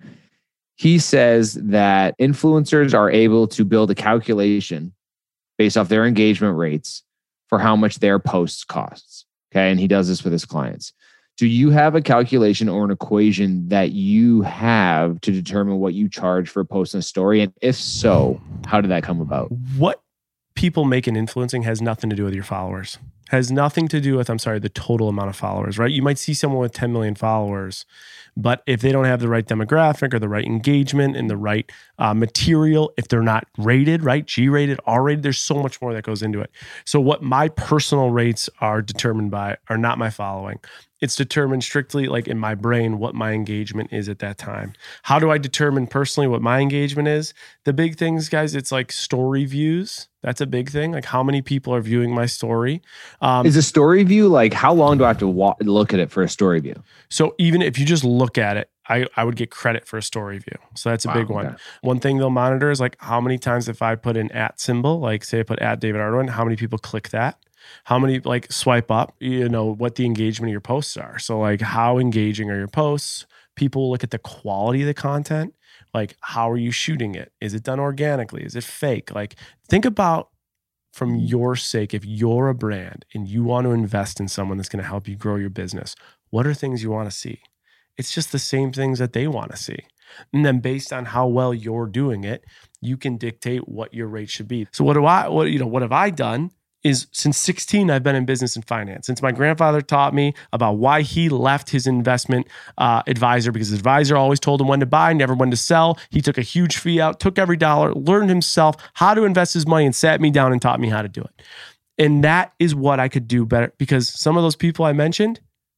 He says that influencers are able to build a calculation based off their engagement rates for how much their posts costs. Okay. And he does this with his clients. Do you have a calculation or an equation that you have to determine what you charge for posting a story? And if so, how did that come about? What people make in influencing has nothing to do with your followers. has nothing to do with, the total amount of followers, right? You might see someone with 10 million followers, but if they don't have the right demographic or the right engagement and the right material, if they're not rated, right? G-rated, R-rated, there's so much more that goes into it. So what my personal rates are determined by are not my following. It's determined strictly like in my brain what my engagement is at that time. How do I determine personally what my engagement is? The big things, guys, it's like story views. That's a big thing. Like how many people are viewing my story. Is a story view, like how long do I have to look at it for a story view? So even if you just look at it, I would get credit for a story view. So that's a big one. Okay. One thing they'll monitor is like how many times if I put an @ symbol, like say I put @David Ardoin, how many people click that? How many like swipe up, what the engagement of your posts are. So like how engaging are your posts? People look at the quality of the content. Like how are you shooting it? Is it done organically? Is it fake? Like think about from your sake, if you're a brand and you want to invest in someone that's going to help you grow your business, what are things you want to see? It's just the same things that they want to see. And then based on how well you're doing it, you can dictate what your rate should be. So what have I done? Is since 16, I've been in business and finance. Since my grandfather taught me about why he left his investment advisor, because his advisor always told him when to buy, never when to sell. He took a huge fee out, took every dollar, learned himself how to invest his money and sat me down and taught me how to do it. And that is what I could do better, because some of those people I mentioned,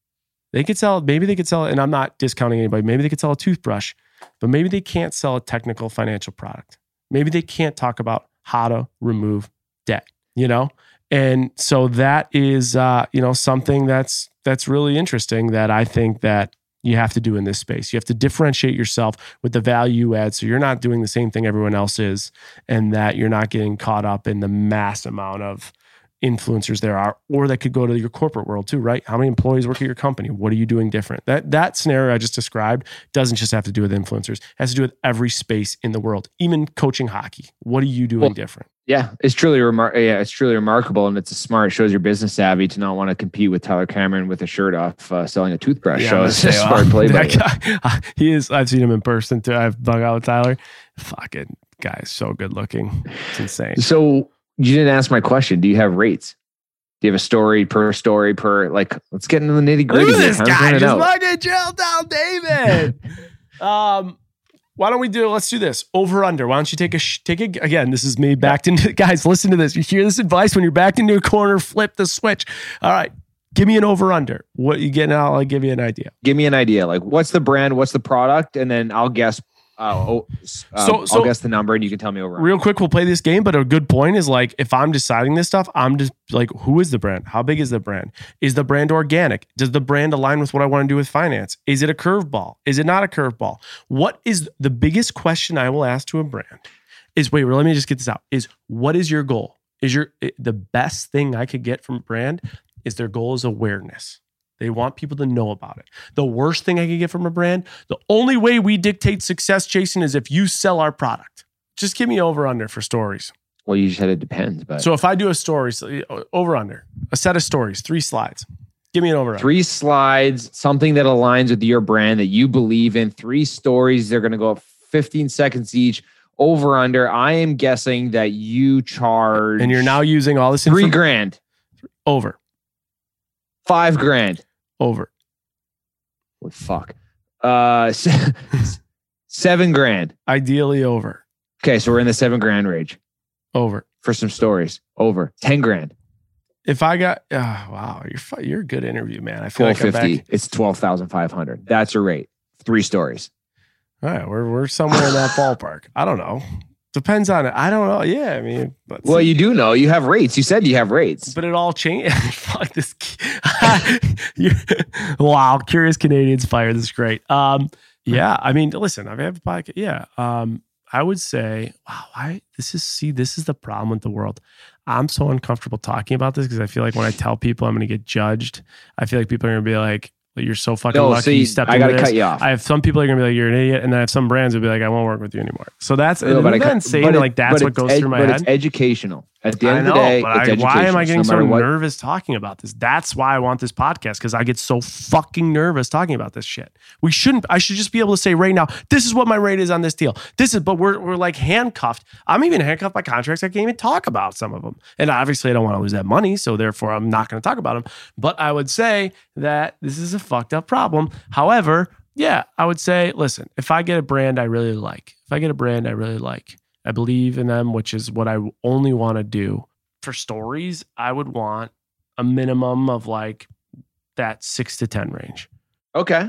maybe they could sell, and I'm not discounting anybody, maybe they could sell a toothbrush, but maybe they can't sell a technical financial product. Maybe they can't talk about how to remove debt, And so that is, something that's really interesting that I think that you have to do in this space. You have to differentiate yourself with the value you add, so you're not doing the same thing everyone else is, and that you're not getting caught up in the mass amount of influencers there are, or that could go to your corporate world too, right? How many employees work at your company? What are you doing different? That scenario I just described doesn't just have to do with influencers. It has to do with every space in the world, even coaching hockey. What are you doing different? Yeah, it's truly remarkable, and it's smart. It shows your business savvy to not want to compete with Tyler Cameron with a shirt off selling a toothbrush. Yeah, so it's a smart play by guy, he is. I've seen him in person too. I've bug out with Tyler. Fucking guy is so good looking. It's insane. So you didn't ask my question. Do you have rates? Do you have a story per like? Let's get into the nitty gritty. Look at this guy. Just fucking chill down, David. Why don't we let's do this. Over under. Why don't you take a again, this is me backed into, guys, listen to this. You hear this advice when you're backed into a corner, flip the switch. All right. Give me an over under. What you getting out? I'll give you an idea. Give me an idea. Like what's the brand? What's the product? And then I'll guess. I'll guess the number and you can tell me over. Real quick, we'll play this game, but a good point is like, if I'm deciding this stuff, I'm just like, who is the brand? How big is the brand? Is the brand organic? Does the brand align with what I want to do with finance? Is it a curveball? Is it not a curveball? What is the biggest question I will ask to a brand is, let me just get this out, is what is your goal? The best thing I could get from a brand is their goal is awareness. They want people to know about it. The worst thing I could get from a brand, the only way we dictate success, Jason, is if you sell our product. Just give me over under for stories. Well, you said it depends. But so if I do a story, over under, a set of stories, 3 slides. Give me an over under. 3 slides, something that aligns with your brand that you believe in. 3 stories, they're going to go up 15 seconds each. Over under, I am guessing that you charge. And you're now using all this $3,000. Over. $5,000. Over. What fuck? $7,000. Ideally over. Okay, so we're in the $7,000 range. Over. For some stories. Over. $10,000. If I got, wow, you're a good interview, man. I feel $12,50. It's $12,500. That's your rate. 3 stories. All right, we're somewhere in that ballpark. I don't know. Depends on it. I don't know. Yeah, I mean. Well, you do know. You have rates. You said you have rates. But it all changed. Fuck this. Wow. Curious Canadians fire. This is great. Yeah. I mean, listen, I've had a podcast. Yeah. I would say, wow, this is the problem with the world. I'm so uncomfortable talking about this because I feel like when I tell people I'm going to get judged, I feel like people are going to be like, you're so fucking lucky you stepped into this. I got to cut you off. I have some people are going to be like, you're an idiot. And then I have some brands will be like, I won't work with you anymore. So that's, that's what goes through my head. But it's educational. At the end of the day, it's education. Why am I getting so what. nervous talking about this? That's why I want this podcast, because I get so fucking nervous talking about this shit. I should just be able to say right now, this is what my rate is on this deal. But we're like handcuffed. I'm even handcuffed by contracts. I can't even talk about some of them. And obviously I don't want to lose that money. So therefore I'm not going to talk about them. But I would say that this is a fucked up problem. However, yeah, I would say, listen, if I get a brand I really like, I believe in them, which is what I only want to do. For stories, I would want a minimum of like that 6 to 10 range. Okay.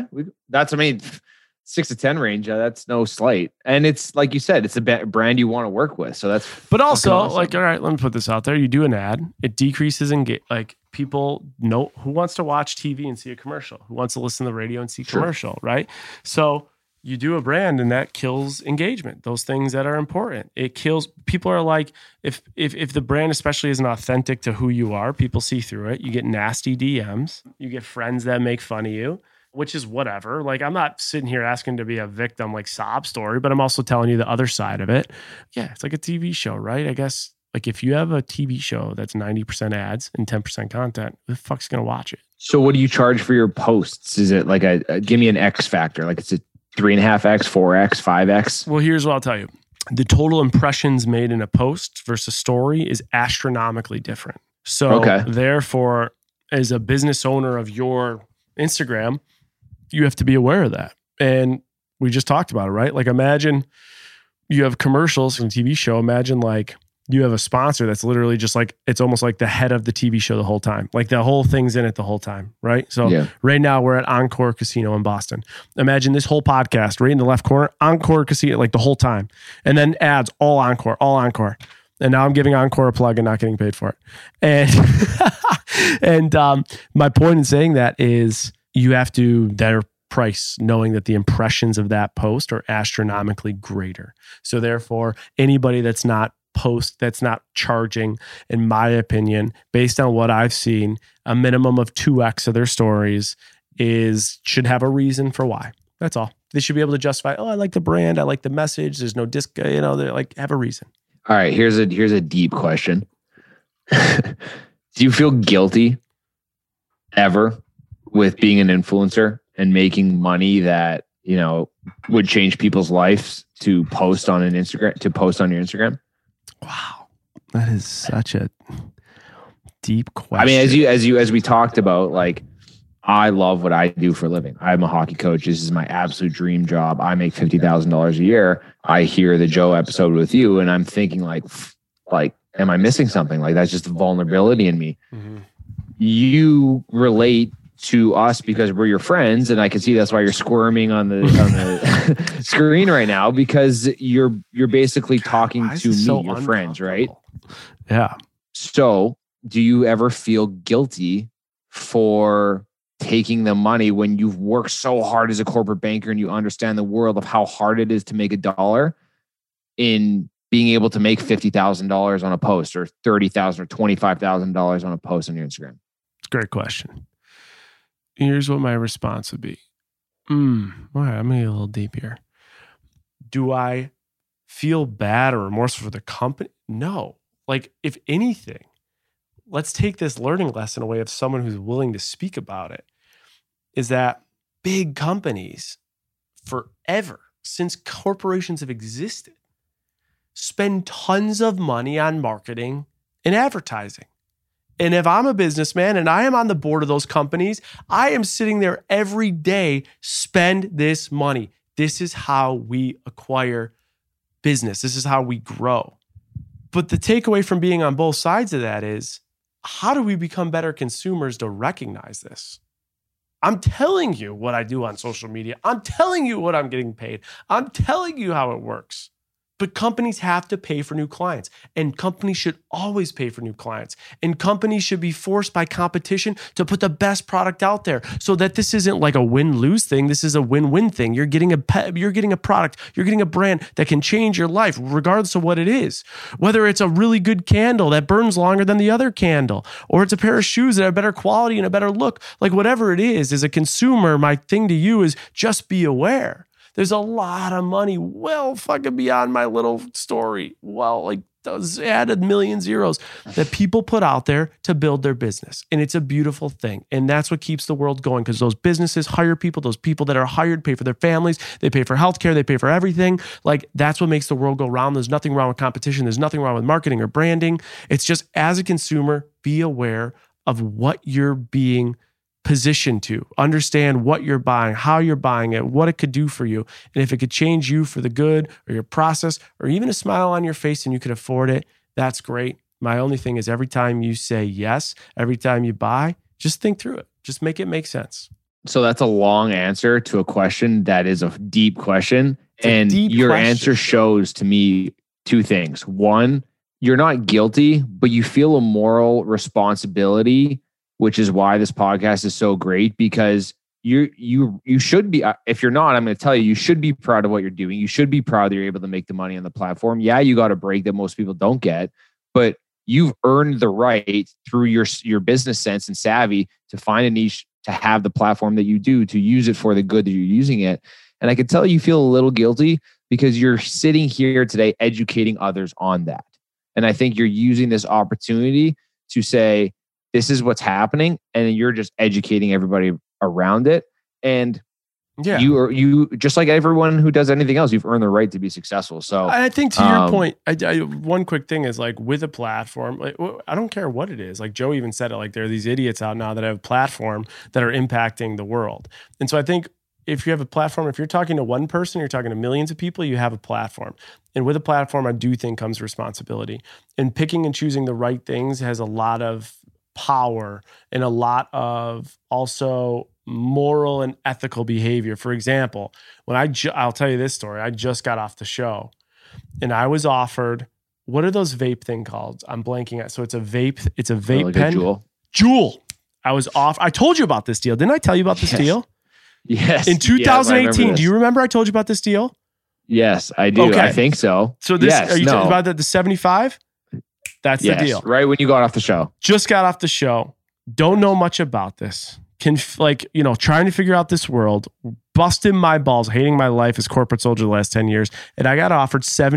6 to 10 range. That's no slight. And it's like you said, it's a brand you want to work with. So that's, but also awesome. Like, all right, let me put this out there. You do an ad, it decreases like people know who wants to watch TV and see a commercial, who wants to listen to the radio and see commercial, right? So you do a brand and that kills engagement. Those things that are important. It kills, people are like, if the brand especially isn't authentic to who you are, people see through it. You get nasty DMs. You get friends that make fun of you, which is whatever. Like, I'm not sitting here asking to be a victim like sob story, but I'm also telling you the other side of it. Yeah, it's like a TV show, right? I guess like if you have a TV show that's 90% ads and 10% content, who the fuck's going to watch it? So what do you charge for your posts? Is it like give me an X factor? Like it's a 3.5x, 4x, 5x? Well, here's what I'll tell you. The total impressions made in a post versus story is astronomically different. So therefore, as a business owner of your Instagram, you have to be aware of that. And we just talked about it, right? Like imagine you have commercials from a TV show. Imagine like you have a sponsor that's literally just like, it's almost like the head of the TV show the whole time. Like the whole thing's in it the whole time, right? So right now we're at Encore Casino in Boston. Imagine this whole podcast right in the left corner, Encore Casino, like the whole time. And then ads, all Encore. And now I'm giving Encore a plug and not getting paid for it. And my point in saying that is you have to better price knowing that the impressions of that post are astronomically greater. So therefore, anybody that's not charging, in my opinion, based on what I've seen, a minimum of 2x of their stories should have a reason for why. That's all. They should be able to justify, I like the brand, I like the message, there's no disc, they're like, have a reason. All right, here's a deep question. Do you feel guilty ever with being an influencer and making money that, would change people's lives to post on your Instagram? Wow. That is such a deep question. I mean, as we talked about, like, I love what I do for a living. I'm a hockey coach. This is my absolute dream job. I make $50,000 a year. I hear the Joe episode with you and I'm thinking like, am I missing something? Like, that's just a vulnerability in me. Mm-hmm. You relate to us because we're your friends, and I can see that's why you're squirming on the screen right now, because you're basically talking to me, your friends, right? Yeah. So, do you ever feel guilty for taking the money when you've worked so hard as a corporate banker and you understand the world of how hard it is to make a dollar in being able to make $50,000 on a post or $30,000 or $25,000 on a post on your Instagram? It's a great question. Here's what my response would be. All right, I'm going to get a little deep here. Do I feel bad or remorseful for the company? No. Like, if anything, let's take this learning lesson away of someone who's willing to speak about it, is that big companies forever, since corporations have existed, spend tons of money on marketing and advertising. And if I'm a businessman and I am on the board of those companies, I am sitting there every day, spend this money. This is how we acquire business. This is how we grow. But the takeaway from being on both sides of that is, how do we become better consumers to recognize this? I'm telling you what I do on social media. I'm telling you what I'm getting paid. I'm telling you how it works. But companies have to pay for new clients, and companies should always pay for new clients, and companies should be forced by competition to put the best product out there, so that this isn't like a win-lose thing. This is a win-win thing. You're getting a product, you're getting a brand that can change your life regardless of what it is. Whether it's a really good candle that burns longer than the other candle, or it's a pair of shoes that have better quality and a better look, like whatever it is, as a consumer, my thing to you is just be aware. There's a lot of money well fucking beyond my little story. Well, like add a million zeros that people put out there to build their business. And it's a beautiful thing. And that's what keeps the world going, because those businesses hire people. Those people that are hired pay for their families. They pay for healthcare. They pay for everything. Like, that's what makes the world go round. There's nothing wrong with competition. There's nothing wrong with marketing or branding. It's just, as a consumer, be aware of what you're being positioned to. Understand what you're buying, how you're buying it, what it could do for you. And if it could change you for the good, or your process, or even a smile on your face and you could afford it, that's great. My only thing is, every time you say yes, every time you buy, just think through it. Just make it make sense. So that's a long answer to a question that is a deep question. And your answer shows to me two things. One, you're not guilty, but you feel a moral responsibility, which is why this podcast is so great, because you should be, if you're not, I'm going to tell you should be proud of what you're doing. You should be proud that you're able to make the money on the platform. Yeah, you got a break that most people don't get, but you've earned the right through your business sense and savvy to find a niche, to have the platform that you do, to use it for the good that you're using it. And I can tell you feel a little guilty because you're sitting here today educating others on that. And I think you're using this opportunity to say, this is what's happening, and you're just educating everybody around it. And yeah, you just like everyone who does anything else, you've earned the right to be successful. So I think to your point, one quick thing is, like, with a platform, like, I don't care what it is. Like Joe even said it, like, there are these idiots out now that have a platform that are impacting the world. And so I think if you have a platform, if you're talking to one person, you're talking to millions of people, you have a platform. And with a platform, I do think comes responsibility. And picking and choosing the right things has a lot of power and a lot of also moral and ethical behavior. For example, when I'll tell you this story. I just got off the show and I was offered, what are those vape thing called? I'm blanking out. So it's a vape like pen. Juul. I told you about this deal. Didn't I tell you about this deal? Yes. In 2018, yes, do you remember I told you about this deal? Yes, I do. Okay. I think so. So this, are you talking about the 75? That's the deal. Right when you got off the show. Just got off the show. Don't know much about this. Trying to figure out this world, busting my balls, hating my life as corporate soldier the last 10 years. And I got offered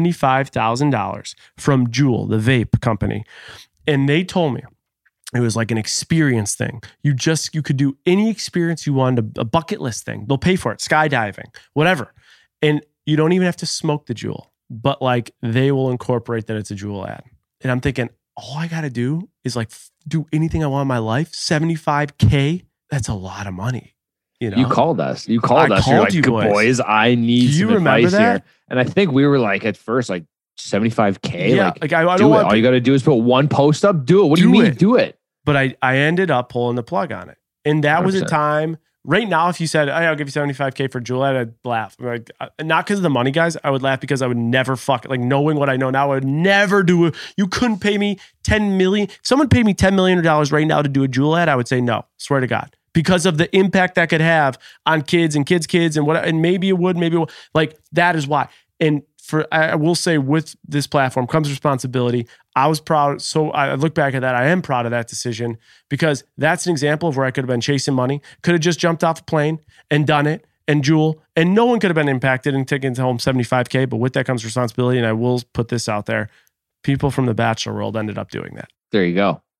$75,000 from Juul, the vape company. And they told me it was like an experience thing. You could do any experience you wanted, a bucket list thing. They'll pay for it, skydiving, whatever. And you don't even have to smoke the Juul, but like, they will incorporate that it's a Juul ad. And I'm thinking, all I got to do is like do anything I want in my life. $75K. That's a lot of money. You know, you called us. You're like, good boys. I need some advice here. And I think we were like, at first, like $75K. Yeah, like I do don't it. want. All you got to do is put one post up. Do it. What do you mean? Do it. But I ended up pulling the plug on it, and that 100%. Was a time. Right now, if you said, hey, I'll give you $75K for Juul, I'd laugh. Like, not because of the money, guys. I would laugh because I would never like, knowing what I know now, I would never do it. You couldn't pay me $10 million. If someone paid me $10 million right now to do a Juul ad, I would say no, swear to God. Because of the impact that could have on kids and kids and what, and maybe it would, like, that is why. And I will say, with this platform comes responsibility. I was proud. So I look back at that. I am proud of that decision, because that's an example of where I could have been chasing money, could have just jumped off a plane and done it, and Juul, and no one could have been impacted and taken home $75K. But with that comes responsibility. And I will put this out there. People from the Bachelor world ended up doing that. There you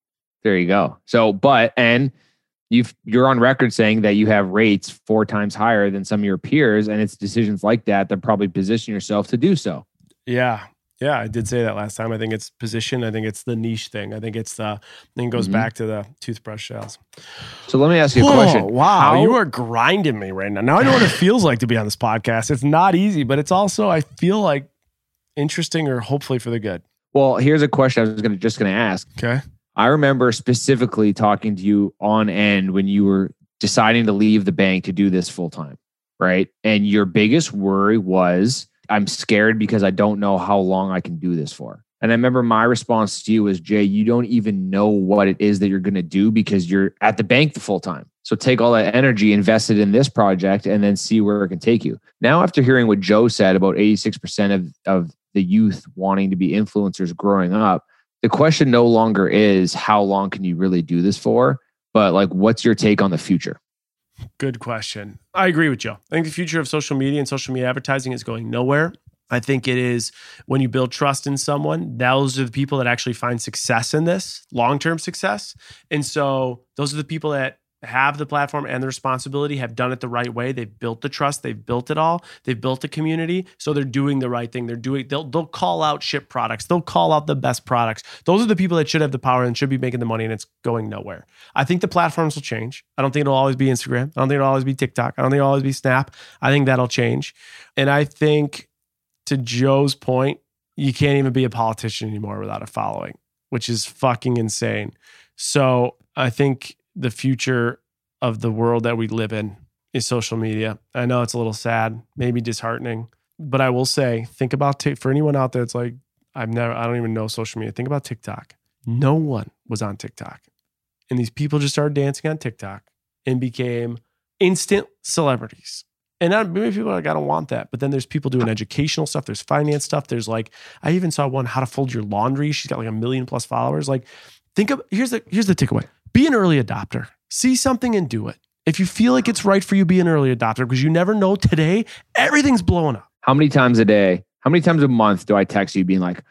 go. So, and you're on record saying that you have rates 4 times higher than some of your peers, and it's decisions like that probably position yourself to do so. Yeah, I did say that last time. I think it's position. I think it's the niche thing. I think it's the thing goes back to the toothbrush sales. So let me ask you a question. Wow, you are grinding me right now. Now I know what it feels like to be on this podcast. It's not easy, but it's also, I feel like, interesting, or hopefully for the good. Well, here's a question I was just going to ask. Okay. I remember specifically talking to you on end when you were deciding to leave the bank to do this full time, right? And your biggest worry was, I'm scared because I don't know how long I can do this for. And I remember my response to you was, Jay, you don't even know what it is that you're going to do because you're at the bank the full time. So take all that energy, invest it in this project, and then see where it can take you. Now, after hearing what Joe said about 86% of the youth wanting to be influencers growing up, the question no longer is how long can you really do this for, but like, what's your take on the future? Good question. I agree with Joe. I think the future of social media and social media advertising is going nowhere. I think it is when you build trust in someone, those are the people that actually find success in this, long-term success. And so those are the people that have the platform and the responsibility, have done it the right way. They've built the trust. They've built it all. They've built a community. So they're doing the right thing. They'll call out shit products. They'll call out the best products. Those are the people that should have the power and should be making the money, and it's going nowhere. I think the platforms will change. I don't think it'll always be Instagram. I don't think it'll always be TikTok. I don't think it'll always be Snap. I think that'll change. And I think, to Joe's point, you can't even be a politician anymore without a following, which is fucking insane. So I think the future of the world that we live in is social media. I know it's a little sad, maybe disheartening, but I will say, think about for anyone out there that's like, I don't even know social media. Think about TikTok. No one was on TikTok. And these people just started dancing on TikTok and became instant celebrities. And maybe people are like, I don't want that. But then there's people doing educational stuff. There's finance stuff. There's like, I even saw one, how to fold your laundry. She's got like 1 million+ followers. Like, here's the takeaway. Be an early adopter. See something and do it. If you feel like it's right for you, be an early adopter, because you never know. Today, everything's blowing up. How many times a day, how many times a month do I text you being like,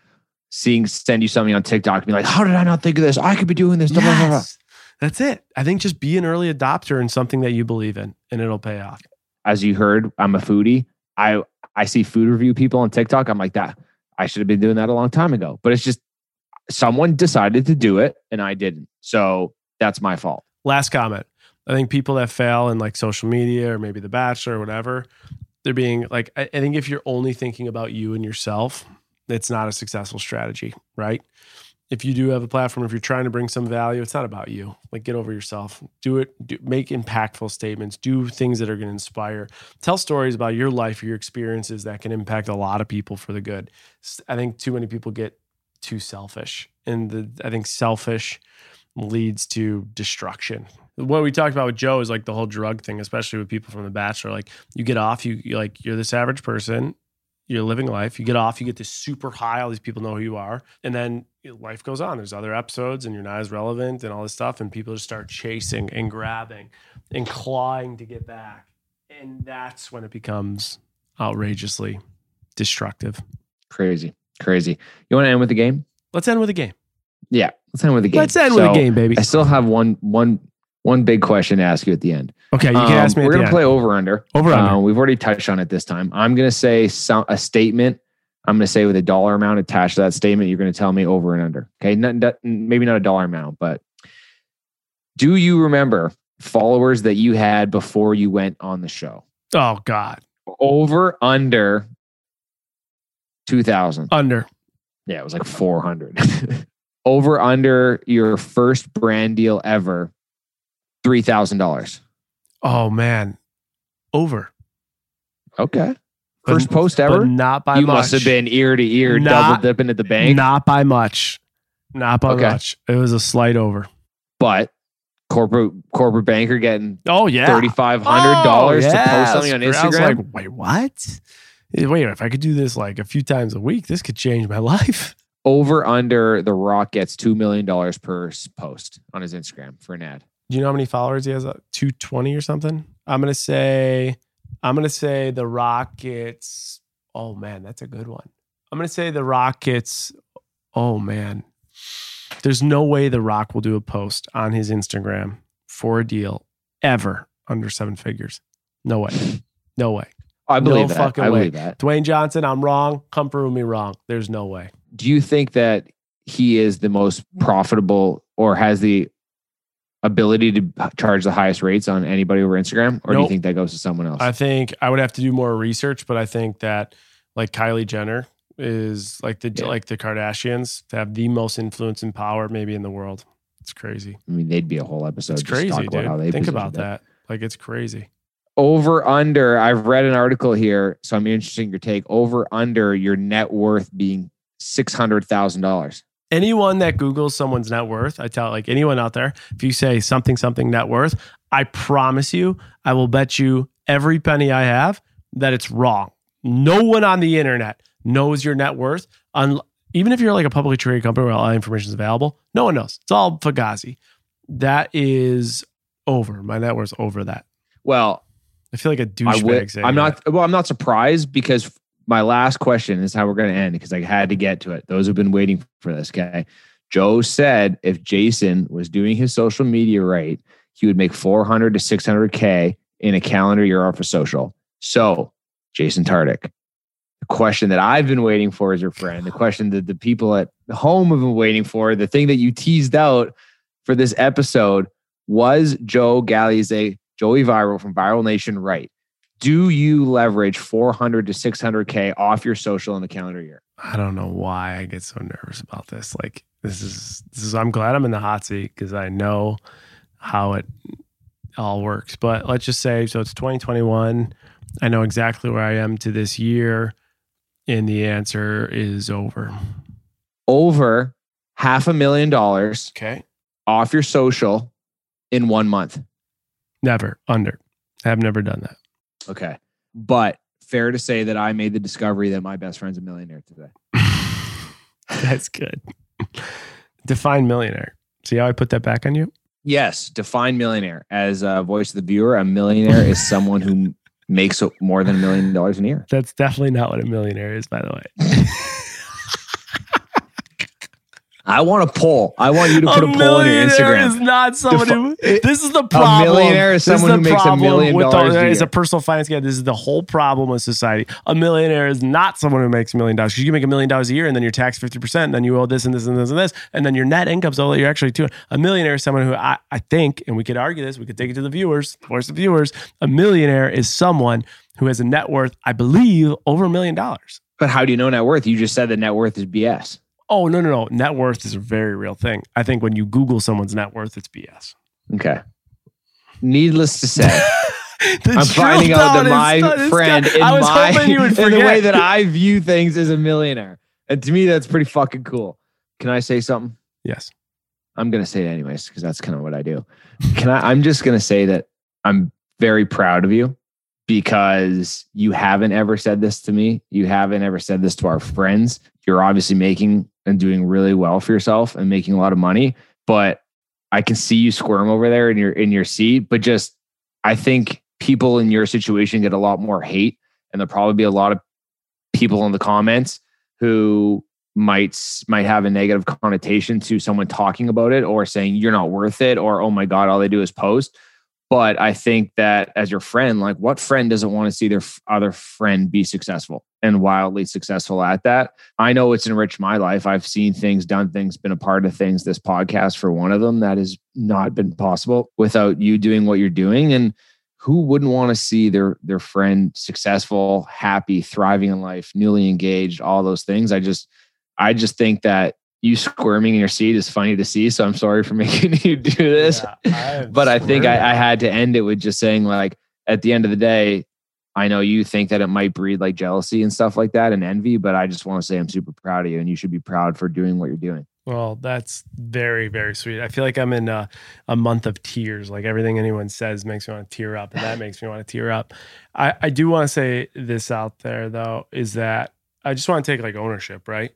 send you something on TikTok and be like, how did I not think of this? I could be doing this. Yes. That's it. I think just be an early adopter in something that you believe in, and it'll pay off. As you heard, I'm a foodie. I see food review people on TikTok. I'm like, that I should have been doing that a long time ago. But it's just someone decided to do it and I didn't. So that's my fault. Last comment. I think people that fail in like social media or maybe The Bachelor or whatever, they're being like, I think if you're only thinking about you and yourself, it's not a successful strategy, right? If you do have a platform, if you're trying to bring some value, it's not about you. Like, get over yourself. Do it. Make impactful statements. Do things that are going to inspire. Tell stories about your life, your experiences that can impact a lot of people for the good. I think too many people get too selfish. And I think selfish leads to destruction. What we talked about with Joe is like the whole drug thing, especially with people from The Bachelor. Like, you get off, you're this average person, you're living life, you get off, you get this super high, all these people know who you are, and then life goes on. There's other episodes and you're not as relevant and all this stuff, and people just start chasing and grabbing and clawing to get back. And that's when it becomes outrageously destructive. Crazy. You want to end with the game? Let's end with a game. Yeah, let's end with a game. Let's end with a game, baby. I still have one big question to ask you at the end. Okay, you can ask me at the end. We're going to play over-under. Over-under. We've already touched on it this time. I'm going to say a statement. I'm going to say with a dollar amount attached to that statement, you're going to tell me over and under. Okay, maybe not a dollar amount, but do you remember followers that you had before you went on the show? Oh, God. Over, under 2,000. Under. Yeah, it was like 400. Over, under your first brand deal ever, $3,000. Oh, man. Over. Okay. First post ever? But not by much. You must have been ear to ear, double dipping at the bank. Not by much. Much. It was a slight over. But corporate banker getting $3,500 to post something on Instagram. I was like, wait, what? Wait, if I could do this like a few times a week, this could change my life. Over, under, The Rock gets $2 million per post on his Instagram for an ad. Do you know how many followers he has? 220 or something? I'm gonna say The Rock gets. Oh man, that's a good one. I'm gonna say The Rock gets. Oh man, there's no way The Rock will do a post on his Instagram for a deal ever under 7 figures. No way. No way. I believe that. Fucking way. Dwayne Johnson, I'm wrong. Come prove me wrong. There's no way. Do you think that he is the most profitable or has the ability to charge the highest rates on anybody over Instagram? Or do you think that goes to someone else? I think I would have to do more research, but I think that like Kylie Jenner is like the Kardashians have the most influence and power maybe in the world. It's crazy. I mean, they'd be a whole episode. It's crazy, dude. Think about that. Like, it's crazy. Over, under, I've read an article here, so I'm interested in your take. Over, under your net worth being $600,000. Anyone that Googles someone's net worth, I tell like anyone out there, if you say something net worth, I promise you, I will bet you every penny I have that it's wrong. No one on the internet knows your net worth. Even if you're like a publicly traded company where all information is available, no one knows. It's all fugazi. That is over. My net worth's over that. Well, I feel like a douchebag saying I'm not surprised because my last question is how we're going to end because I had to get to it. Those who've been waiting for this, okay? Joe said if Jason was doing his social media right, he would make 400 to 600K in a calendar year off of social. So, Jason Tartick, the question that I've been waiting for as your friend, the question that the people at home have been waiting for, the thing that you teased out for this episode, was Joe Galize, Joey Viral from Viral Nation right? Do you leverage 400 to 600K off your social in the calendar year? I don't know why I get so nervous about this. Like this is I'm glad I'm in the hot seat because I know how it all works. But let's just say, so it's 2021. I know exactly where I am to this year. And the answer is over. Over $500,000 Okay. off your social in 1 month. Never. Under. I've never done that. Okay. But fair to say that I made the discovery that my best friend's a millionaire today. That's good. Define millionaire. See how I put that back on you? Yes. Define millionaire. As a voice of the viewer, a millionaire is someone who makes more than $1 million a year. That's definitely not what a millionaire is, by the way. I want a poll. I want you to put a poll on your Instagram. Is not someone who. This is the problem. A millionaire is someone who makes $1 million a year. As a personal finance guy, this is the whole problem with society. A millionaire is not someone who makes $1 million. Because you can make $1 million a year and then you're taxed 50%, and then you owe this and this and this and this, and then your net income's all that you're actually doing. A millionaire is someone who I think, and we could argue this, we could take it to the viewers, voice of the viewers. A millionaire is someone who has a net worth, I believe, over $1 million. But how do you know net worth? You just said that net worth is BS. Oh, no. Net worth is a very real thing. I think when you Google someone's net worth, it's BS. Okay. Needless to say, I'm finding out that my friend in the way that I view things is a millionaire. And to me, that's pretty fucking cool. Can I say something? Yes. I'm going to say it anyways, because that's kind of what I do. I'm just going to say that I'm very proud of you because you haven't ever said this to me. You haven't ever said this to our friends. You're obviously making and doing really well for yourself and making a lot of money, but I can see you squirm over there in your seat. But just, I think people in your situation get a lot more hate, and there'll probably be a lot of people in the comments who might have a negative connotation to someone talking about it or saying you're not worth it or, oh my God, all they do is post. But I think that as your friend, like what friend doesn't want to see their other friend be successful and wildly successful at that? I know it's enriched my life. I've seen things, done things, been a part of things. This podcast for one of them that has not been possible without you doing what you're doing. And who wouldn't want to see their friend successful, happy, thriving in life, newly engaged, all those things? I just think that you squirming in your seat is funny to see. So I'm sorry for making you do this. Yeah, but I think I had to end it with just saying, like, at the end of the day, I know you think that it might breed like jealousy and stuff like that and envy, but I just want to say I'm super proud of you and you should be proud for doing what you're doing. Well, that's very, very sweet. I feel like I'm in a month of tears. Like everything anyone says makes me want to tear up, and that makes me want to tear up. I do want to say this out there though, is that I just want to take like ownership, right?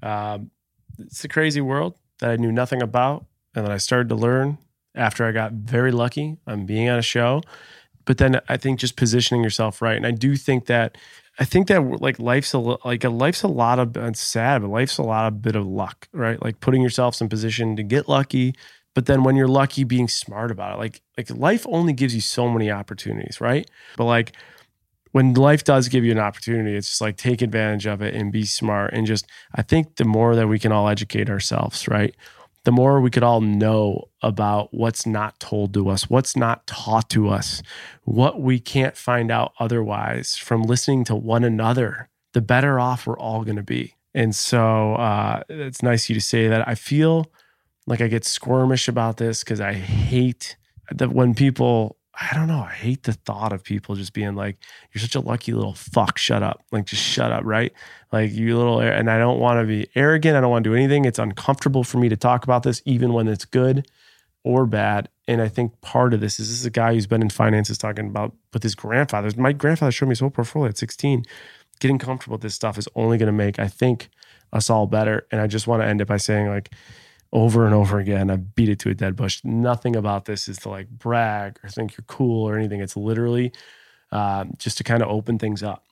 It's a crazy world that I knew nothing about and that I started to learn after I got very lucky on being on a show. But then I think just positioning yourself right. And I do think that, like life's a lot of, it's sad, but life's a lot of bit of luck, right? Like putting yourself in position to get lucky. But then when you're lucky, being smart about it. Like life only gives you so many opportunities, right? But like, when life does give you an opportunity, it's just like take advantage of it and be smart. And just, I think the more that we can all educate ourselves, right? The more we could all know about what's not told to us, what's not taught to us, what we can't find out otherwise from listening to one another, the better off we're all going to be. And so it's nice of you to say that. I feel like I get squirmish about this because I hate that when people, I don't know. I hate the thought of people just being like, you're such a lucky little fuck. Shut up. Like, just shut up, right? Like, you little, and I don't want to be arrogant. I don't want to do anything. It's uncomfortable for me to talk about this, even when it's good or bad. And I think part of this is a guy who's been in finances talking about with his grandfather. My grandfather showed me his whole portfolio at 16. Getting comfortable with this stuff is only going to make, I think, us all better. And I just want to end it by saying, like, over and over again, I beat it to a dead bush. Nothing about this is to like brag or think you're cool or anything. It's literally just to kind of open things up.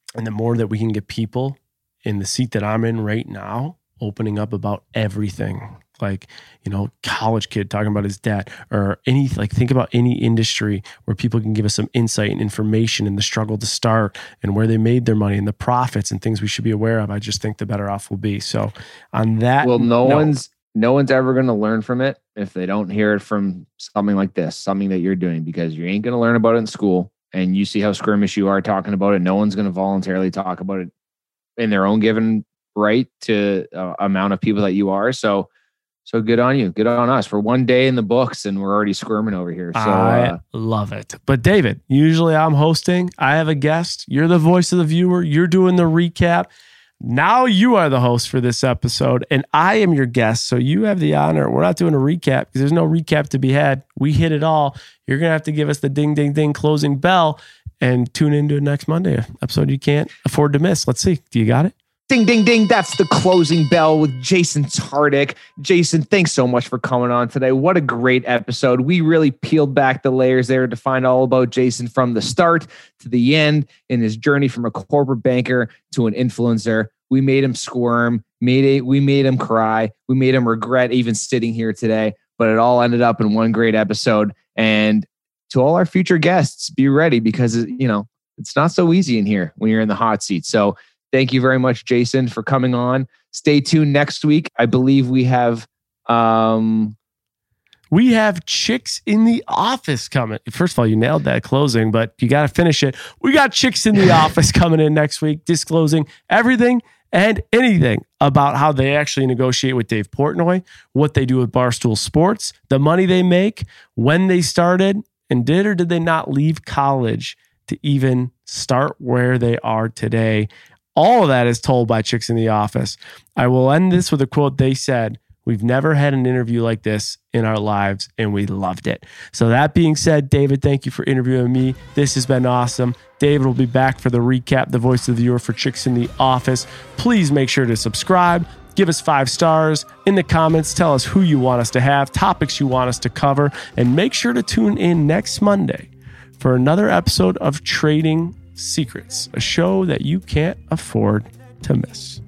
And the more that we can get people in the seat that I'm in right now, opening up about everything, like, college kid talking about his dad, or think about any industry where people can give us some insight and information and the struggle to start and where they made their money and the profits and things we should be aware of. I just think the better off we'll be. So on that, no one's ever going to learn from it if they don't hear it from something like this, something that you're doing, because you ain't going to learn about it in school. And you see how skirmish you are talking about it. No one's going to voluntarily talk about it in their own given right to amount of people that you are. So good on you. Good on us for one day in the books, and we're already squirming over here. So I love it. But David, usually I'm hosting. I have a guest. You're the voice of the viewer. You're doing the recap. Now you are the host for this episode, and I am your guest. So you have the honor. We're not doing a recap because there's no recap to be had. We hit it all. You're going to have to give us the ding, ding, ding closing bell and tune into next Monday episode you can't afford to miss. Let's see. Do you got it? Ding, ding, ding. That's the closing bell with Jason Tartick. Jason, thanks so much for coming on today. What a great episode. We really peeled back the layers there to find all about Jason from the start to the end in his journey from a corporate banker to an influencer. We made him squirm, we made him cry, we made him regret even sitting here today, but it all ended up in one great episode. And to all our future guests, be ready because, it's not so easy in here when you're in the hot seat. So thank you very much, Jason, for coming on. Stay tuned next week. I believe we have Chicks in the Office coming. First of all, you nailed that closing, but you got to finish it. We got Chicks in the Office coming in next week, disclosing everything and anything about how they actually negotiate with Dave Portnoy, what they do with Barstool Sports, the money they make, when they started, and did or did they not leave college to even start where they are today. All of that is told by Chicks in the Office. I will end this with a quote they said. We've never had an interview like this in our lives, and we loved it. So that being said, David, thank you for interviewing me. This has been awesome. David will be back for the recap, the voice of the viewer for Chicks in the Office. Please make sure to subscribe. Give us 5 stars. In the comments, tell us who you want us to have, topics you want us to cover, and make sure to tune in next Monday for another episode of Trading Secrets, a show that you can't afford to miss.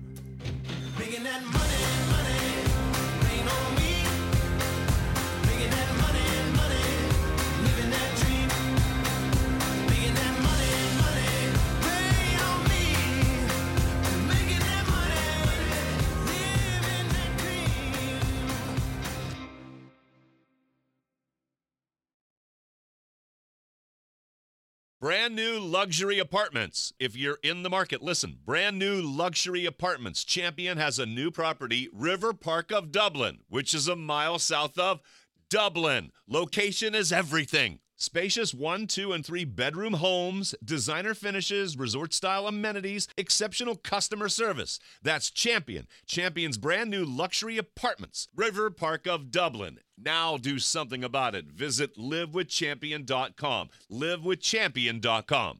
Brand new luxury apartments. If you're in the market, listen. Brand new luxury apartments. Champion has a new property, River Park of Dublin, which is a mile south of Dublin. Location is everything. Spacious 1, 2, and 3 bedroom homes, designer finishes, resort-style amenities, exceptional customer service. That's Champion. Champion's brand new luxury apartments, River Park of Dublin. Now do something about it. Visit livewithchampion.com. livewithchampion.com.